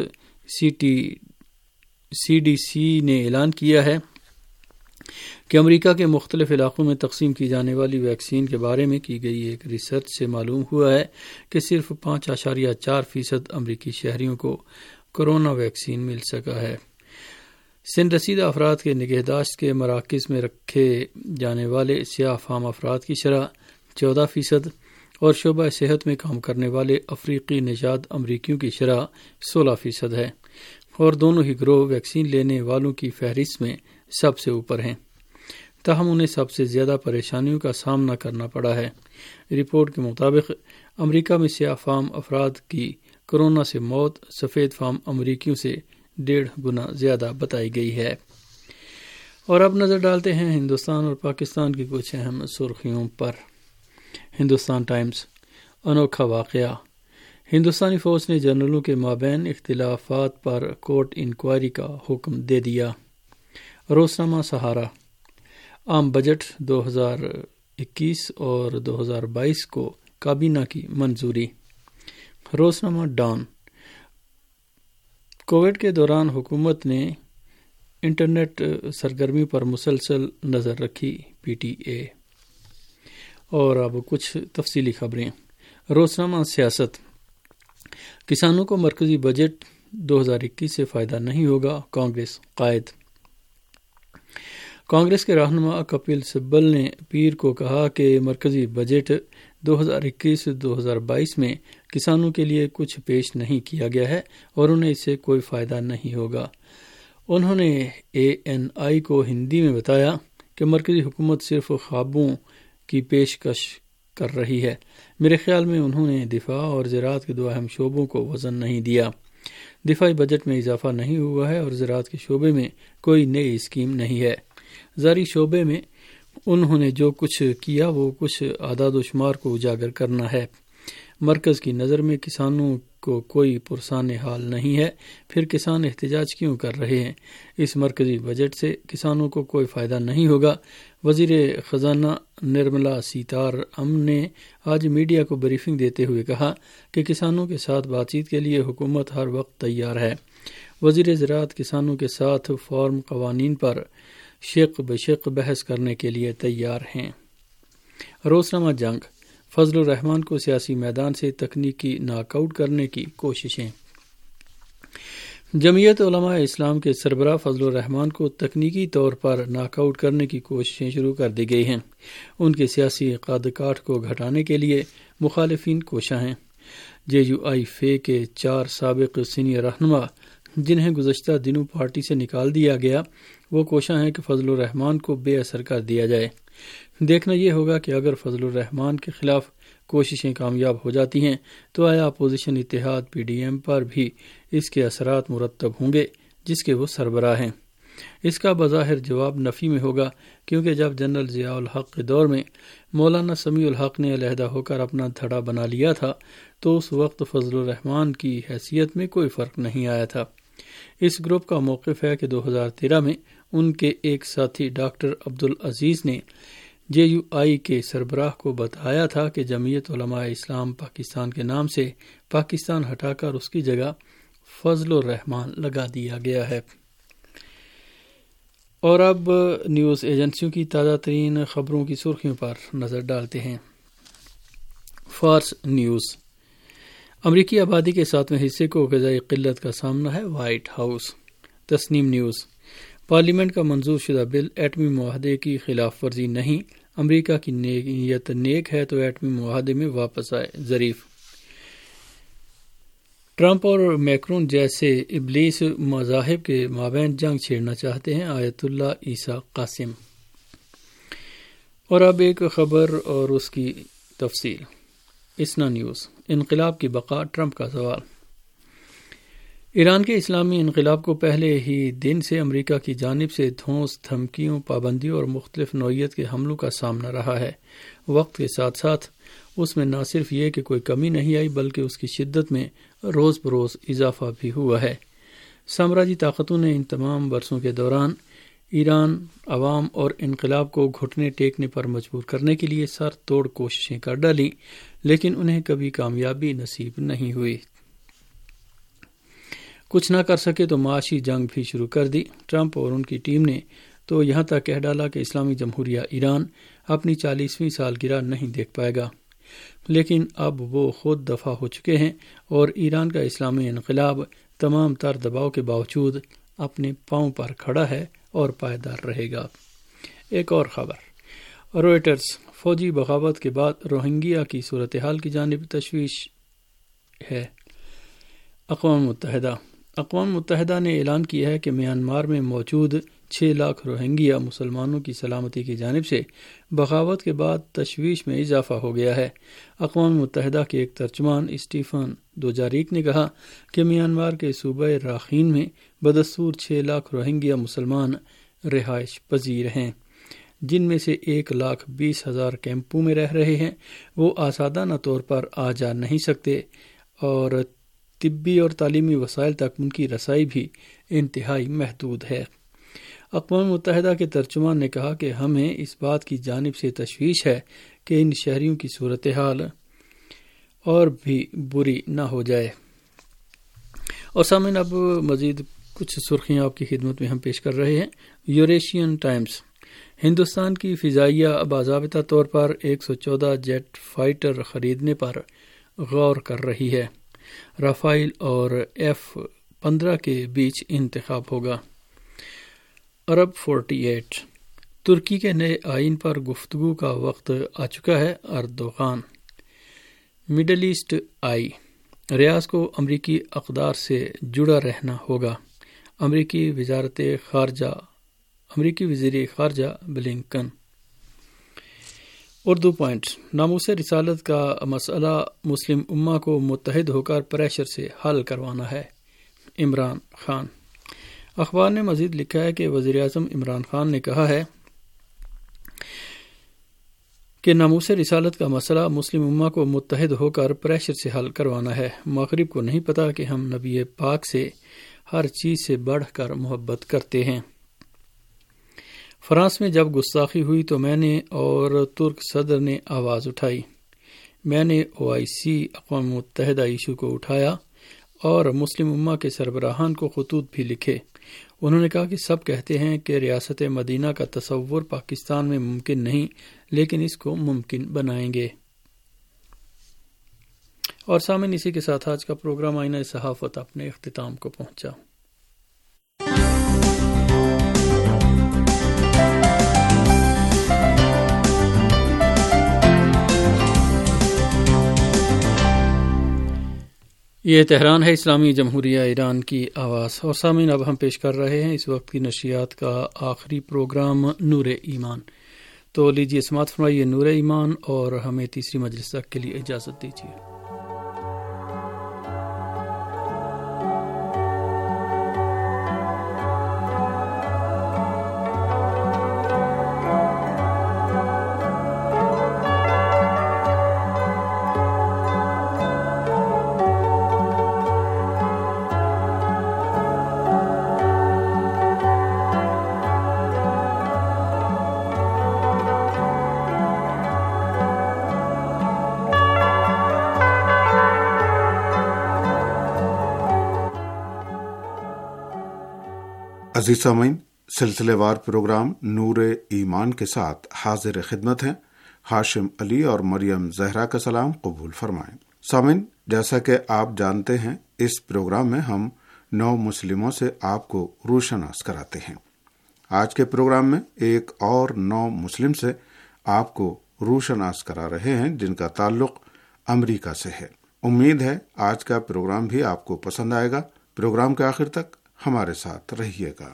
CDC نے اعلان کیا ہے کہ امریکہ کے مختلف علاقوں میں تقسیم کی جانے والی ویکسین کے بارے میں کی گئی ایک ریسرچ سے معلوم ہوا ہے کہ صرف 5.4% امریکی شہریوں کو کورونا ویکسین مل سکا ہے۔ سن رسیدہ افراد کے نگہداشت کے مراکز میں رکھے جانے والے سیاہ فام افراد کی شرح 14% اور شعبہ صحت میں کام کرنے والے افریقی نژاد امریکیوں کی شرح 16% ہے، اور دونوں ہی گروہ ویکسین لینے والوں کی فہرست میں سب سے اوپر ہیں۔ تاہم انہیں سب سے زیادہ پریشانیوں کا سامنا کرنا پڑا ہے۔ رپورٹ کے مطابق امریکہ میں سیاہ فام افراد کی کورونا سے موت سفید فام امریکیوں سے 1.5 گنا زیادہ بتائی گئی ہے۔ اور اب نظر ڈالتے ہیں ہندوستان اور پاکستان کی کچھ اہم سرخیوں پر۔ ہندوستان ٹائمز۔ انوکھا واقعہ، ہندوستانی فوج نے جنرلوں کے مابین اختلافات پر کورٹ انکوائری کا حکم دے دیا۔ روزنامہ سہارا۔ عام بجٹ 2021 اور 2022 کو کابینہ کی منظوری۔ روزنامہ ڈان۔ کووڈ کے دوران حکومت نے انٹرنیٹ سرگرمی پر مسلسل نظر رکھی، PTA۔ اور اب کچھ تفصیلی خبریں۔ روزنامہ سیاست۔ کسانوں کو مرکزی بجٹ 2021 سے فائدہ نہیں ہوگا، کانگریس قائد۔ کانگریس کے رہنما کپل سبل نے پیر کو کہا کہ مرکزی بجٹ 2021-2022 میں کسانوں کے لیے کچھ پیش نہیں کیا گیا ہے اور انہیں اس سے کوئی فائدہ نہیں ہوگا۔ انہوں نے ANI کو ہندی میں بتایا کہ مرکزی حکومت صرف خوابوں کی پیشکش کر رہی ہے۔ میرے خیال میں انہوں نے دفاع اور زراعت کے دو اہم شعبوں کو وزن نہیں دیا۔ دفاعی بجٹ میں اضافہ نہیں ہوا ہے اور زراعت کے شعبے میں کوئی نئی اسکیم نہیں ہے۔ زرعی شعبے میں انہوں نے جو کچھ کیا وہ کچھ اعداد و شمار کو اجاگر کرنا ہے۔ مرکز کی نظر میں کسانوں کو کوئی پرسان حال نہیں ہے، پھر کسان احتجاج کیوں کر رہے ہیں؟ اس مرکزی بجٹ سے کسانوں کو کوئی فائدہ نہیں ہوگا۔ وزیر خزانہ نرملا سیتارمن نے آج میڈیا کو بریفنگ دیتے ہوئے کہا کہ کسانوں کے ساتھ بات چیت کے لیے حکومت ہر وقت تیار ہے۔ وزیر زراعت کسانوں کے ساتھ فارم قوانین پر شق بشق بحث کرنے کے لیے تیار ہیں۔ روزنامہ جنگ، فضل الرحمان کو سیاسی میدان سے تکنیکی ناک آؤٹ کرنے کی کوششیں۔ جمعیت علماء اسلام کے سربراہ فضل الرحمان کو تکنیکی طور پر ناک آؤٹ کرنے کی کوششیں شروع کر دی گئی ہیں۔ ان کے سیاسی قد کاٹ کو گھٹانے کے لیے مخالفین کوشاں ہیں۔ JUI کے 4 سابق سینئر رہنما جنہیں گزشتہ دنوں پارٹی سے نکال دیا گیا، وہ کوشاں ہیں کہ فضل الرحمان کو بے اثر کر دیا جائے۔ دیکھنا یہ ہوگا کہ اگر فضل الرحمان کے خلاف کوششیں کامیاب ہو جاتی ہیں تو آیا اپوزیشن اتحاد PDM پر بھی اس کے اثرات مرتب ہوں گے جس کے وہ سربراہ ہیں۔ اس کا بظاہر جواب نفی میں ہوگا، کیونکہ جب جنرل ضیاء الحق کے دور میں مولانا سمیع الحق نے علیحدہ ہو کر اپنا دھڑا بنا لیا تھا تو اس وقت فضل الرحمان کی حیثیت میں کوئی فرق نہیں آیا تھا۔ اس گروپ کا موقف ہے کہ 2013 میں ان کے ایک ساتھی ڈاکٹر عبدالعزیز نے JUI کے سربراہ کو بتایا تھا کہ جمعیت علماء اسلام پاکستان کے نام سے پاکستان ہٹا کر اس کی جگہ فضل الرحمان لگا دیا گیا ہے۔ اور اب نیوز ایجنسیوں کی تازہ ترین خبروں کی سرخیوں پر نظر ڈالتے ہیں۔ فارس نیوز، امریکی آبادی کے 7ویں حصے کو غذائی قلت کا سامنا ہے، White House. Tasnim News, parliament کا منظور شدہ بل ایٹمی معاہدے کی خلاف ورزی نہیں، امریکہ کی نیت نیک ہے تو ایٹمی معاہدے میں واپس آئے، ظریف۔ ٹرمپ اور میکرون جیسے ابلیس مذاہب کے مابین جنگ چھیڑنا چاہتے ہیں، آیت اللہ عیسیٰ قاسم۔ اور اب ایک خبر اور اس کی تفصیل۔ اسنا نیوز، انقلاب کی بقا، ٹرمپ کا سوال۔ ایران کے اسلامی انقلاب کو پہلے ہی دن سے امریکہ کی جانب سے دھونس، دھمکیوں، پابندیوں اور مختلف نوعیت کے حملوں کا سامنا رہا ہے۔ وقت کے ساتھ ساتھ اس میں نہ صرف یہ کہ کوئی کمی نہیں آئی بلکہ اس کی شدت میں روز بروز اضافہ بھی ہوا ہے۔ سامراجی طاقتوں نے ان تمام برسوں کے دوران ایران عوام اور انقلاب کو گھٹنے ٹیکنے پر مجبور کرنے کے لیے سر توڑ کوششیں کر ڈالیں، لیکن انہیں کبھی کامیابی نصیب نہیں ہوئی۔ کچھ نہ کر سکے تو معاشی جنگ بھی شروع کر دی۔ ٹرمپ اور ان کی ٹیم نے تو یہاں تک کہہ ڈالا کہ اسلامی جمہوریہ ایران اپنی 40ویں سالگرہ نہیں دیکھ پائے گا، لیکن اب وہ خود دفع ہو چکے ہیں اور ایران کا اسلامی انقلاب تمام تر دباؤ کے باوجود اپنے پاؤں پر کھڑا ہے اور پائیدار رہے گا۔ ایک اور خبر، روئٹرز، فوجی بغاوت کے بعد روہنگیا کی صورتحال کی جانب تشویش ہے۔ اقوام متحدہ نے اعلان کیا ہے کہ میانمار میں موجود 6 لاکھ روہنگیا مسلمانوں کی سلامتی کی جانب سے بغاوت کے بعد تشویش میں اضافہ ہو گیا ہے۔ اقوام متحدہ کے ایک ترجمان اسٹیفن دوجاریک نے کہا کہ میانمار کے صوبہ راخین میں بدستور 6 لاکھ روہنگیا مسلمان رہائش پذیر ہیں، جن میں سے 1,20,000 کیمپوں میں رہ رہے ہیں۔ وہ آزادانہ طور پر آ جا نہیں سکتے اور طبی اور تعلیمی وسائل تک ان کی رسائی بھی انتہائی محدود ہے۔ اقوام متحدہ کے ترجمان نے کہا کہ ہمیں اس بات کی جانب سے تشویش ہے کہ ان شہریوں کی صورتحال اور بھی بری نہ ہو جائے۔ اور سامعین، اب مزید کچھ سرخیاں آپ کی خدمت میں ہم پیش کر رہے ہیں۔ یوریشین ٹائمز، ہندوستان کی فضائیہ باضابطہ طور پر 114 جیٹ فائٹر خریدنے پر غور کر رہی ہے۔ رافائل اور F-15 کے بیچ انتخاب ہوگا۔ عرب 48، ترکی کے نئے آئین پر گفتگو کا وقت آ چکا ہے۔ Erdogan. Middle East Eye, Riyadh کو امریکی اقدار سے جڑا رہنا ہوگا۔ امریکی وزیر خارجہ بلنکن۔ اردو پوائنٹس۔ ناموس رسالت کا مسئلہ مسلم امہ کو متحد ہو کر پریشر سے حل کروانا ہے، عمران خان۔ اخبار نے مزید لکھا ہے کہ وزیر اعظم عمران خان نے کہا ہے کہ ناموس رسالت کا مسئلہ مسلم امہ کو متحد ہو کر پریشر سے حل کروانا ہے۔ مغرب کو نہیں پتا کہ ہم نبی پاک سے ہر چیز سے بڑھ کر محبت کرتے ہیں۔ فرانس میں جب گستاخی ہوئی تو میں نے اور ترک صدر نے آواز اٹھائی۔ میں نے OIC اقوام متحدہ ایشو کو اٹھایا اور مسلم امہ کے سربراہان کو خطوط بھی لکھے۔ انہوں نے کہا کہ سب کہتے ہیں کہ ریاست مدینہ کا تصور پاکستان میں ممکن نہیں، لیکن اس کو ممکن بنائیں گے۔ اور سامعین، اسی کے ساتھ آج کا پروگرام آئینہ صحافت اپنے اختتام کو پہنچا۔ یہ تہران ہے، اسلامی جمہوریہ ایران کی آواز۔ اور سامعین، اب ہم پیش کر رہے ہیں اس وقت کی نشریات کا آخری پروگرام نور ایمان۔ تو لیجیے سماعت فرمائیے نور ایمان اور ہمیں تیسری مجلس تک کے لیے اجازت دیجیے۔ عزیز سامعین، سلسلے وار پروگرام نور ایمان کے ساتھ حاضر خدمت ہیں۔ ہاشم علی اور مریم زہرا کا سلام قبول فرمائیں۔ سامعین، جیسا کہ آپ جانتے ہیں، اس پروگرام میں ہم 9 مسلموں سے آپ کو روشناس کراتے ہیں۔ آج کے پروگرام میں ایک اور 9 مسلم سے آپ کو روشناس کرا رہے ہیں جن کا تعلق امریکہ سے ہے۔ امید ہے آج کا پروگرام بھی آپ کو پسند آئے گا۔ پروگرام کے آخر تک ہمارے ساتھ رہیے گا۔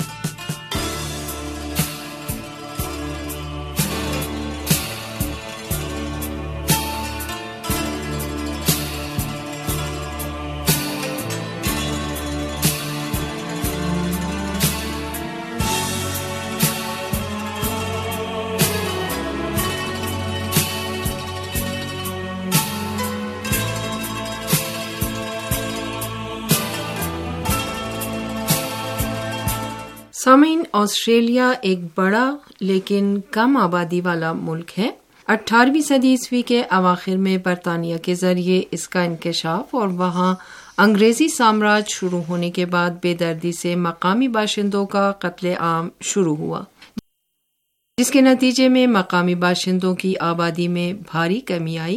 سامعین، آسٹریلیا ایک بڑا لیکن کم آبادی والا ملک ہے۔ 18ویں صدی عیسوی کے اواخر میں برطانیہ کے ذریعے اس کا انکشاف اور وہاں انگریزی سامراج شروع ہونے کے بعد بے دردی سے مقامی باشندوں کا قتل عام شروع ہوا، جس کے نتیجے میں مقامی باشندوں کی آبادی میں بھاری کمی آئی۔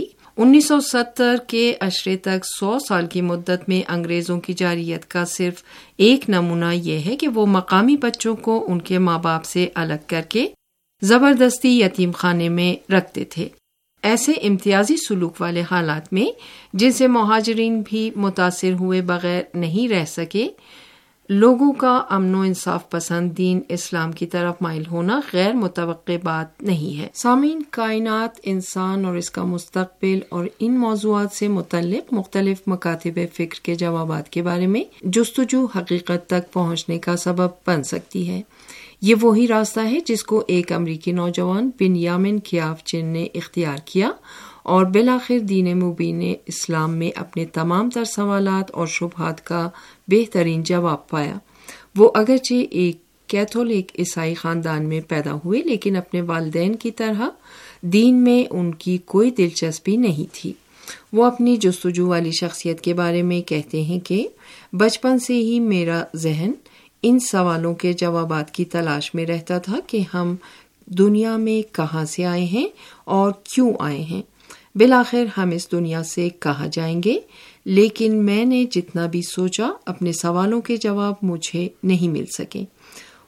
1970 کے عشرے تک 100 سال کی مدت میں انگریزوں کی جارحیت کا صرف ایک نمونہ یہ ہے کہ وہ مقامی بچوں کو ان کے ماں باپ سے الگ کر کے زبردستی یتیم خانے میں رکھتے تھے۔ ایسے امتیازی سلوک والے حالات میں جن سے مہاجرین بھی متاثر ہوئے بغیر نہیں رہ سکے، لوگوں کا امن و انصاف پسند دین اسلام کی طرف مائل ہونا غیر متوقع بات نہیں ہے۔ سامعین، کائنات، انسان اور اس کا مستقبل اور ان موضوعات سے متعلق مختلف مکاتب فکر کے جوابات کے بارے میں جستجو حقیقت تک پہنچنے کا سبب بن سکتی ہے۔ یہ وہی راستہ ہے جس کو ایک امریکی نوجوان بنیامن کیافچن نے اختیار کیا اور بالآخر دین مبین اسلام میں اپنے تمام تر سوالات اور شبہات کا بہترین جواب پایا۔ وہ اگرچہ ایک کیتھولک عیسائی خاندان میں پیدا ہوئے، لیکن اپنے والدین کی طرح دین میں ان کی کوئی دلچسپی نہیں تھی۔ وہ اپنی جستجو والی شخصیت کے بارے میں کہتے ہیں کہ بچپن سے ہی میرا ذہن ان سوالوں کے جوابات کی تلاش میں رہتا تھا کہ ہم دنیا میں کہاں سے آئے ہیں اور کیوں آئے ہیں، بالآخر ہم اس دنیا سے کہاں جائیں گے۔ لیکن میں نے جتنا بھی سوچا، اپنے سوالوں کے جواب مجھے نہیں مل سکے۔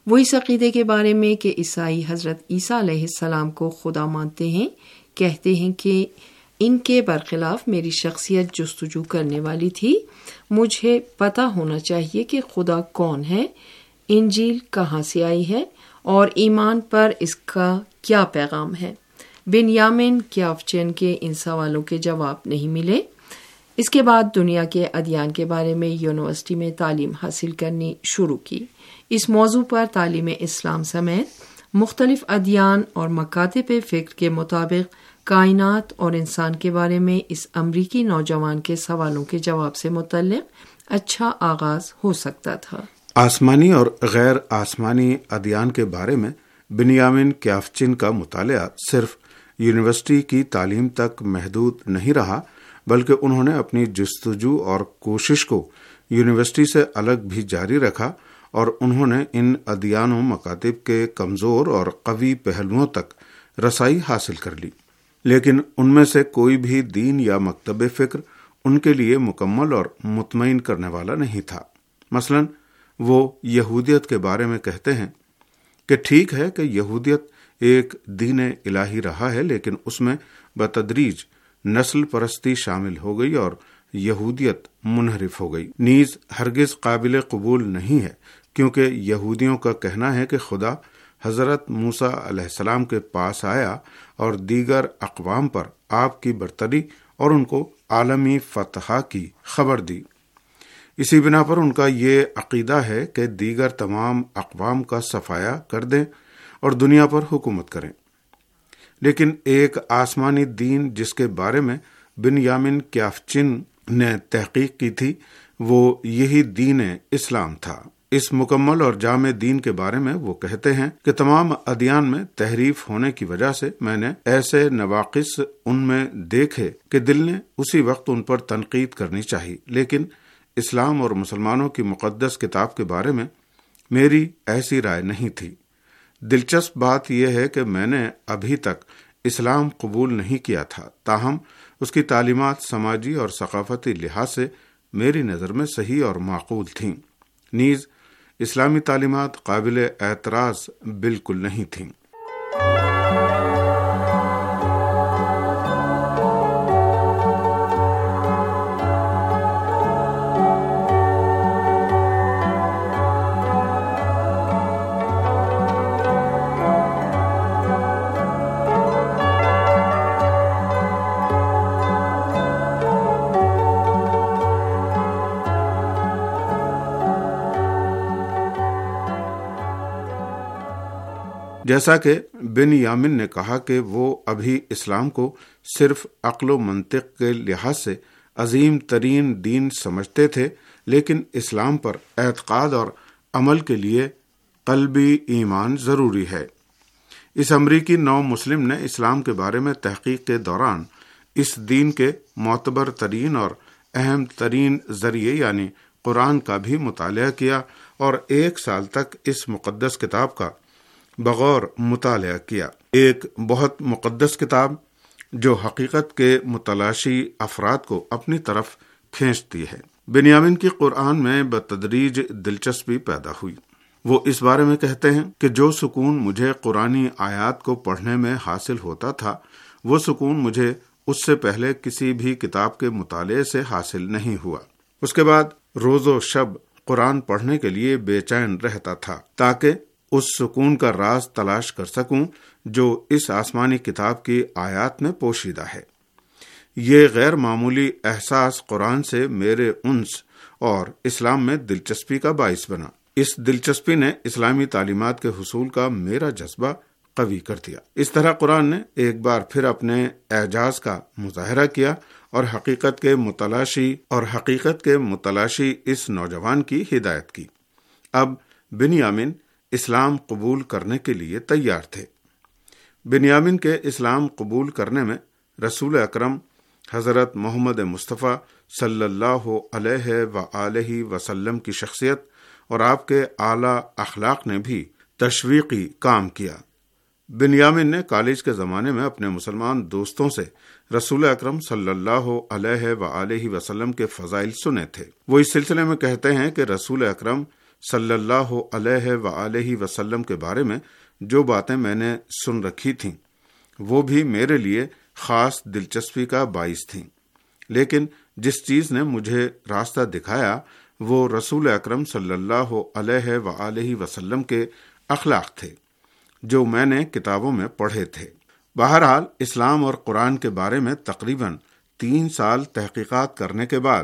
وہ اس عقیدے کے بارے میں کہ عیسائی حضرت عیسیٰ علیہ السلام کو خدا مانتے ہیں کہتے ہیں کہ ان کے برخلاف میری شخصیت جستجو کرنے والی تھی. مجھے پتہ ہونا چاہیے کہ خدا کون ہے، انجیل کہاں سے آئی ہے اور ایمان پر اس کا کیا پیغام ہے. بنیامن کیافچن کے ان سوالوں کے جواب نہیں ملے. اس کے بعد دنیا کے ادیان کے بارے میں یونیورسٹی میں تعلیم حاصل کرنی شروع کی. اس موضوع پر تعلیم اسلام سمیت مختلف ادیان اور مکاتب فکر کے مطابق کائنات اور انسان کے بارے میں اس امریکی نوجوان کے سوالوں کے جواب سے متعلق اچھا آغاز ہو سکتا تھا. آسمانی اور غیر آسمانی ادیان کے بارے میں بنیامن کیافچن کا مطالعہ صرف یونیورسٹی کی تعلیم تک محدود نہیں رہا، بلکہ انہوں نے اپنی جستجو اور کوشش کو یونیورسٹی سے الگ بھی جاری رکھا اور انہوں نے ان ادیان و مکاتب کے کمزور اور قوی پہلوؤں تک رسائی حاصل کر لی. لیکن ان میں سے کوئی بھی دین یا مکتب فکر ان کے لیے مکمل اور مطمئن کرنے والا نہیں تھا. مثلا وہ یہودیت کے بارے میں کہتے ہیں کہ ٹھیک ہے کہ یہودیت ایک دین الہی رہا ہے، لیکن اس میں بتدریج نسل پرستی شامل ہو گئی اور یہودیت منحرف ہو گئی. نیز ہرگز قابل قبول نہیں ہے، کیونکہ یہودیوں کا کہنا ہے کہ خدا حضرت موسیٰ علیہ السلام کے پاس آیا اور دیگر اقوام پر آپ کی برتری اور ان کو عالمی فتح کی خبر دی. اسی بنا پر ان کا یہ عقیدہ ہے کہ دیگر تمام اقوام کا صفایا کر دیں اور دنیا پر حکومت کریں. لیکن ایک آسمانی دین جس کے بارے میں بنیامن کیافچن نے تحقیق کی تھی، وہ یہی دین اسلام تھا. اس مکمل اور جامع دین کے بارے میں وہ کہتے ہیں کہ تمام ادیان میں تحریف ہونے کی وجہ سے میں نے ایسے نواقص ان میں دیکھے کہ دل نے اسی وقت ان پر تنقید کرنی چاہیے. لیکن اسلام اور مسلمانوں کی مقدس کتاب کے بارے میں میری ایسی رائے نہیں تھی. دلچسپ بات یہ ہے کہ میں نے ابھی تک اسلام قبول نہیں کیا تھا، تاہم اس کی تعلیمات سماجی اور ثقافتی لحاظ سے میری نظر میں صحیح اور معقول تھیں. نیز اسلامی تعلیمات قابل اعتراض بالکل نہیں تھیں. جیسا کہ بنیامن نے کہا کہ وہ ابھی اسلام کو صرف عقل و منطق کے لحاظ سے عظیم ترین دین سمجھتے تھے، لیکن اسلام پر اعتقاد اور عمل کے لیے قلبی ایمان ضروری ہے. اس امریکی نو مسلم نے اسلام کے بارے میں تحقیق کے دوران اس دین کے معتبر ترین اور اہم ترین ذریعے یعنی قرآن کا بھی مطالعہ کیا اور 1 سال تک اس مقدس کتاب کا بغور مطالعہ کیا. ایک بہت مقدس کتاب جو حقیقت کے متلاشی افراد کو اپنی طرف کھینچتی ہے. بنیامن کی قرآن میں بتدریج دلچسپی پیدا ہوئی. وہ اس بارے میں کہتے ہیں کہ جو سکون مجھے قرآنی آیات کو پڑھنے میں حاصل ہوتا تھا، وہ سکون مجھے اس سے پہلے کسی بھی کتاب کے مطالعے سے حاصل نہیں ہوا. اس کے بعد روز و شب قرآن پڑھنے کے لیے بے چین رہتا تھا تاکہ اس سکون کا راز تلاش کر سکوں جو اس آسمانی کتاب کی آیات میں پوشیدہ ہے. یہ غیر معمولی احساس قرآن سے میرے انس اور اسلام میں دلچسپی کا باعث بنا. اس دلچسپی نے اسلامی تعلیمات کے حصول کا میرا جذبہ قوی کر دیا. اس طرح قرآن نے ایک بار پھر اپنے اعجاز کا مظاہرہ کیا اور حقیقت کے متلاشی اس نوجوان کی ہدایت کی. اب بنیامن اسلام قبول کرنے کے لیے تیار تھے. بنیامن کے اسلام قبول کرنے میں رسول اکرم حضرت محمد مصطفیٰ صلی اللہ علیہ وآلہ وسلم کی شخصیت اور آپ کے اعلیٰ اخلاق نے بھی تشویقی کام کیا. بنیامن نے کالج کے زمانے میں اپنے مسلمان دوستوں سے رسول اکرم صلی اللہ علیہ وآلہ وسلم کے فضائل سنے تھے. وہ اس سلسلے میں کہتے ہیں کہ رسول اکرم صلی اللہ علیہ وآلہ وسلم کے بارے میں جو باتیں میں نے سن رکھی تھیں وہ بھی میرے لیے خاص دلچسپی کا باعث تھیں، لیکن جس چیز نے مجھے راستہ دکھایا وہ رسول اکرم صلی اللہ علیہ وآلہ وسلم کے اخلاق تھے جو میں نے کتابوں میں پڑھے تھے۔ بہرحال اسلام اور قرآن کے بارے میں تقریباً 3 سال تحقیقات کرنے کے بعد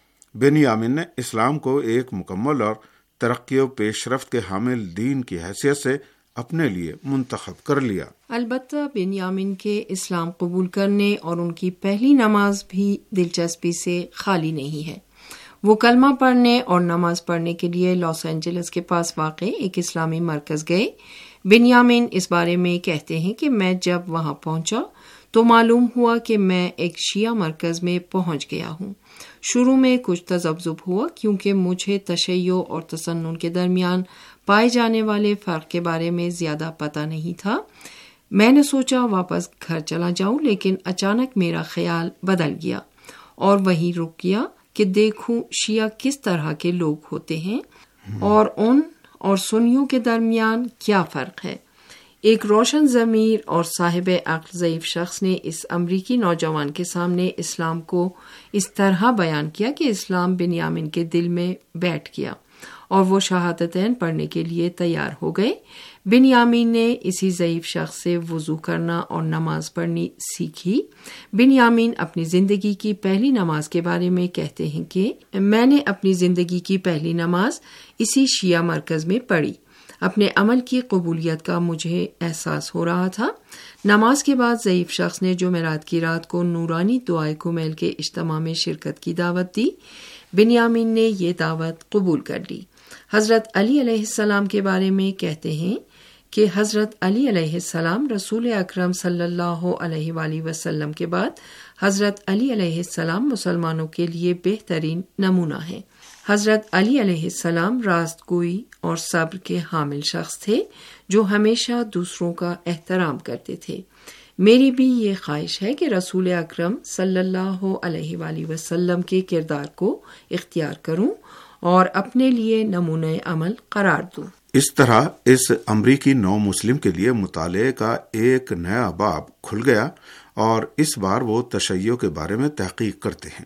بنیامین نے اسلام کو ایک مکمل اور ترقی و پیش رفت کے حامل دین کی حیثیت سے اپنے لیے منتخب کر لیا۔ البتہ بنیامین کے اسلام قبول کرنے اور ان کی پہلی نماز بھی دلچسپی سے خالی نہیں ہے۔ وہ کلمہ پڑھنے اور نماز پڑھنے کے لیے لاس اینجلس کے پاس واقع ایک اسلامی مرکز گئے۔ بنیامین اس بارے میں کہتے ہیں کہ میں جب وہاں پہنچا تو معلوم ہوا کہ میں ایک شیعہ مرکز میں پہنچ گیا ہوں۔ شروع میں کچھ تذبذب ہوا کیونکہ مجھے تشیع اور تسنن کے درمیان پائے جانے والے فرق کے بارے میں زیادہ پتہ نہیں تھا۔ میں نے سوچا واپس گھر چلا جاؤں، لیکن اچانک میرا خیال بدل گیا اور وہیں رک گیا کہ دیکھوں شیعہ کس طرح کے لوگ ہوتے ہیں اور ان اور سنیوں کے درمیان کیا فرق ہے۔ ایک روشن ضمیر اور صاحب عقل ضعیف شخص نے اس امریکی نوجوان کے سامنے اسلام کو اس طرح بیان کیا کہ اسلام بنیامین کے دل میں بیٹھ گیا اور وہ شہادتین پڑھنے کے لیے تیار ہو گئے۔ بنیامین نے اسی ضعیف شخص سے وضو کرنا اور نماز پڑھنی سیکھی۔ بنیامین اپنی زندگی کی پہلی نماز کے بارے میں کہتے ہیں کہ میں نے اپنی زندگی کی پہلی نماز اسی شیعہ مرکز میں پڑھی۔ اپنے عمل کی قبولیت کا مجھے احساس ہو رہا تھا۔ نماز کے بعد ضعیف شخص نے جمعرات کی رات کو نورانی دعائے کمیل کے اجتماع میں شرکت کی دعوت دی۔ بنیامین نے یہ دعوت قبول کر لی۔ حضرت علی علیہ السلام کے بارے میں کہتے ہیں کہ حضرت علی علیہ السلام رسول اکرم صلی اللہ علیہ وآلہ وسلم کے بعد حضرت علی علیہ السلام مسلمانوں کے لیے بہترین نمونہ ہیں۔ حضرت علی علیہ السلام راست گوئی اور صبر کے حامل شخص تھے جو ہمیشہ دوسروں کا احترام کرتے تھے۔ میری بھی یہ خواہش ہے کہ رسول اکرم صلی اللہ علیہ وآلہ وسلم کے کردار کو اختیار کروں اور اپنے لیے نمونہ عمل قرار دوں۔ اس طرح اس امریکی نو مسلم کے لیے مطالعے کا ایک نیا باب کھل گیا اور اس بار وہ تشیع کے بارے میں تحقیق کرتے ہیں۔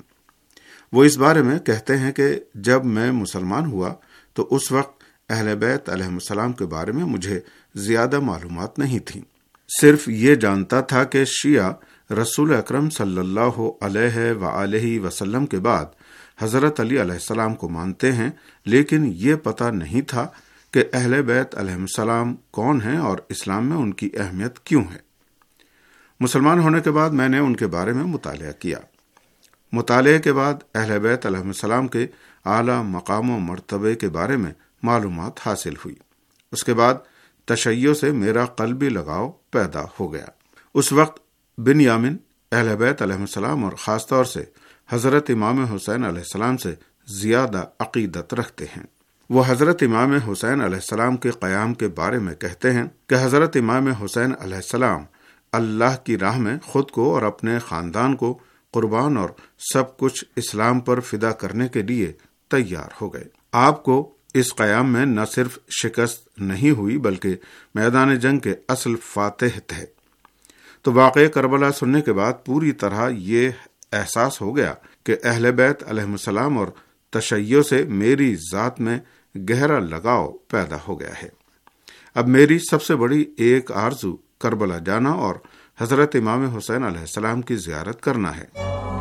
وہ اس بارے میں کہتے ہیں کہ جب میں مسلمان ہوا تو اس وقت اہل بیت علیہ السلام کے بارے میں مجھے زیادہ معلومات نہیں تھیں۔ صرف یہ جانتا تھا کہ شیعہ رسول اکرم صلی اللہ علیہ وآلہ وسلم کے بعد حضرت علی علیہ السلام کو مانتے ہیں، لیکن یہ پتہ نہیں تھا کہ اہل بیت علیہ السلام کون ہیں اور اسلام میں ان کی اہمیت کیوں ہے۔ مسلمان ہونے کے بعد میں نے ان کے بارے میں مطالعہ کیا۔ مطالعے کے بعد اہل بیت علیہ السلام کے اعلیٰ مقام و مرتبے کے بارے میں معلومات حاصل ہوئی۔ اس کے بعد تشیع سے میرا قلبی لگاؤ پیدا ہو گیا۔ اس وقت بنیامین اہل بیت علیہ السلام اور خاص طور سے حضرت امام حسین علیہ السلام سے زیادہ عقیدت رکھتے ہیں۔ وہ حضرت امام حسین علیہ السلام کے قیام کے بارے میں کہتے ہیں کہ حضرت امام حسین علیہ السلام اللہ کی راہ میں خود کو اور اپنے خاندان کو قربان اور سب کچھ اسلام پر فدا کرنے کے لیے تیار ہو گئے۔ آپ کو اس قیام میں نہ صرف شکست نہیں ہوئی بلکہ میدان جنگ کے اصل فاتح تھے۔ تو واقعہ کربلا سننے کے بعد پوری طرح یہ احساس ہو گیا کہ اہل بیت علیہ السلام اور تشیع سے میری ذات میں گہرا لگاؤ پیدا ہو گیا ہے۔ اب میری سب سے بڑی ایک آرزو کربلا جانا اور حضرت امام حسین علیہ السلام کی زیارت کرنا ہے۔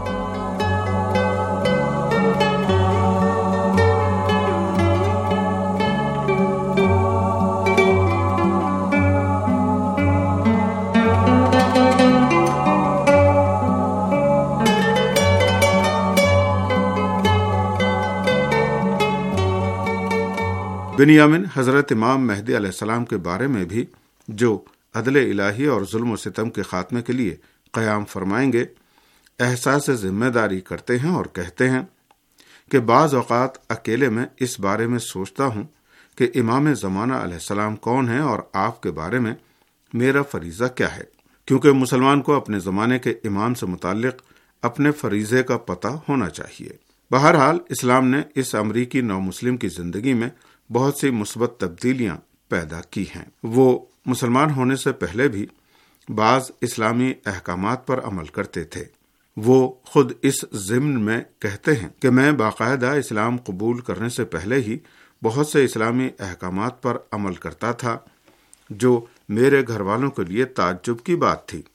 بنیامین حضرت امام مہدی علیہ السلام کے بارے میں بھی جو عدل الہی اور ظلم و ستم کے خاتمے کے لیے قیام فرمائیں گے احساس ذمہ داری کرتے ہیں اور کہتے ہیں کہ بعض اوقات اکیلے میں اس بارے میں سوچتا ہوں کہ امام زمانہ علیہ السلام کون ہیں اور آپ کے بارے میں میرا فریضہ کیا ہے، کیونکہ مسلمان کو اپنے زمانے کے امام سے متعلق اپنے فریضے کا پتہ ہونا چاہیے۔ بہرحال اسلام نے اس امریکی نو مسلم کی زندگی میں بہت سی مثبت تبدیلیاں پیدا کی ہیں۔ وہ مسلمان ہونے سے پہلے بھی بعض اسلامی احکامات پر عمل کرتے تھے۔ وہ خود اس ضمن میں کہتے ہیں کہ میں باقاعدہ اسلام قبول کرنے سے پہلے ہی بہت سے اسلامی احکامات پر عمل کرتا تھا جو میرے گھر والوں کے لیے تعجب کی بات تھی۔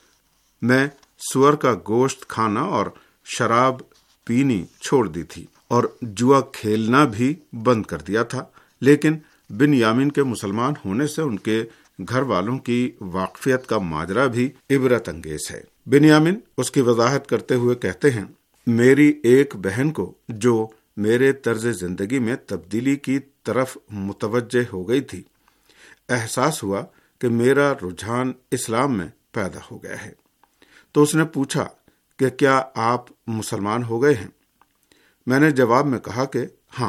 میں سور کا گوشت کھانا اور شراب پینی چھوڑ دی تھی اور جوا کھیلنا بھی بند کر دیا تھا، لیکن بنیامین کے مسلمان ہونے سے ان کے گھر والوں کی واقفیت کا ماجرا بھی عبرت انگیز ہے۔ بنیامین اس کی وضاحت کرتے ہوئے کہتے ہیں، میری ایک بہن کو جو میرے طرز زندگی میں تبدیلی کی طرف متوجہ ہو گئی تھی، احساس ہوا کہ میرا رجحان اسلام میں پیدا ہو گیا ہے، تو اس نے پوچھا کہ کیا آپ مسلمان ہو گئے ہیں؟ میں نے جواب میں کہا کہ ہاں۔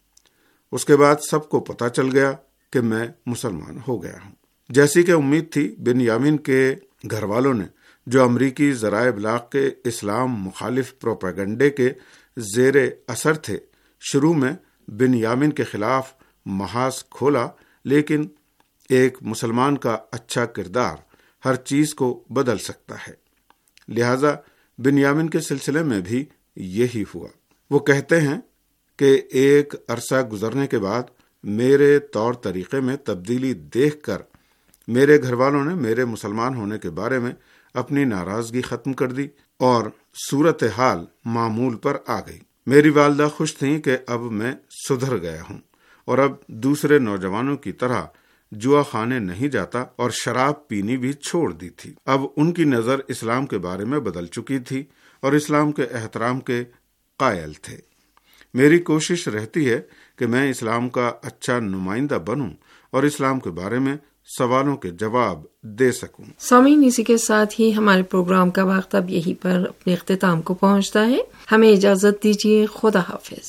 اس کے بعد سب کو پتہ چل گیا کہ میں مسلمان ہو گیا ہوں۔ جیسی کہ امید تھی، بنیامین کے گھر والوں نے، جو امریکی ذرائع ابلاغ کے اسلام مخالف پروپیگنڈے کے زیر اثر تھے، شروع میں بنیامین کے خلاف محاذ کھولا، لیکن ایک مسلمان کا اچھا کردار ہر چیز کو بدل سکتا ہے۔ لہذا بنیامین کے سلسلے میں بھی یہی ہوا۔ وہ کہتے ہیں کہ ایک عرصہ گزرنے کے بعد میرے طور طریقے میں تبدیلی دیکھ کر میرے گھر والوں نے میرے مسلمان ہونے کے بارے میں اپنی ناراضگی ختم کر دی اور صورتحال معمول پر آ گئی۔ میری والدہ خوش تھیں کہ اب میں سدھر گیا ہوں اور اب دوسرے نوجوانوں کی طرح جوا خانے نہیں جاتا اور شراب پینی بھی چھوڑ دی تھی۔ اب ان کی نظر اسلام کے بارے میں بدل چکی تھی اور اسلام کے احترام کے قائل تھے۔ میری کوشش رہتی ہے کہ میں اسلام کا اچھا نمائندہ بنوں اور اسلام کے بارے میں سوالوں کے جواب دے سکوں۔ سامعین، اسی کے ساتھ ہی ہمارے پروگرام کا وقت اب یہیں پر اپنے اختتام کو پہنچتا ہے۔ ہمیں اجازت دیجیے، خدا حافظ۔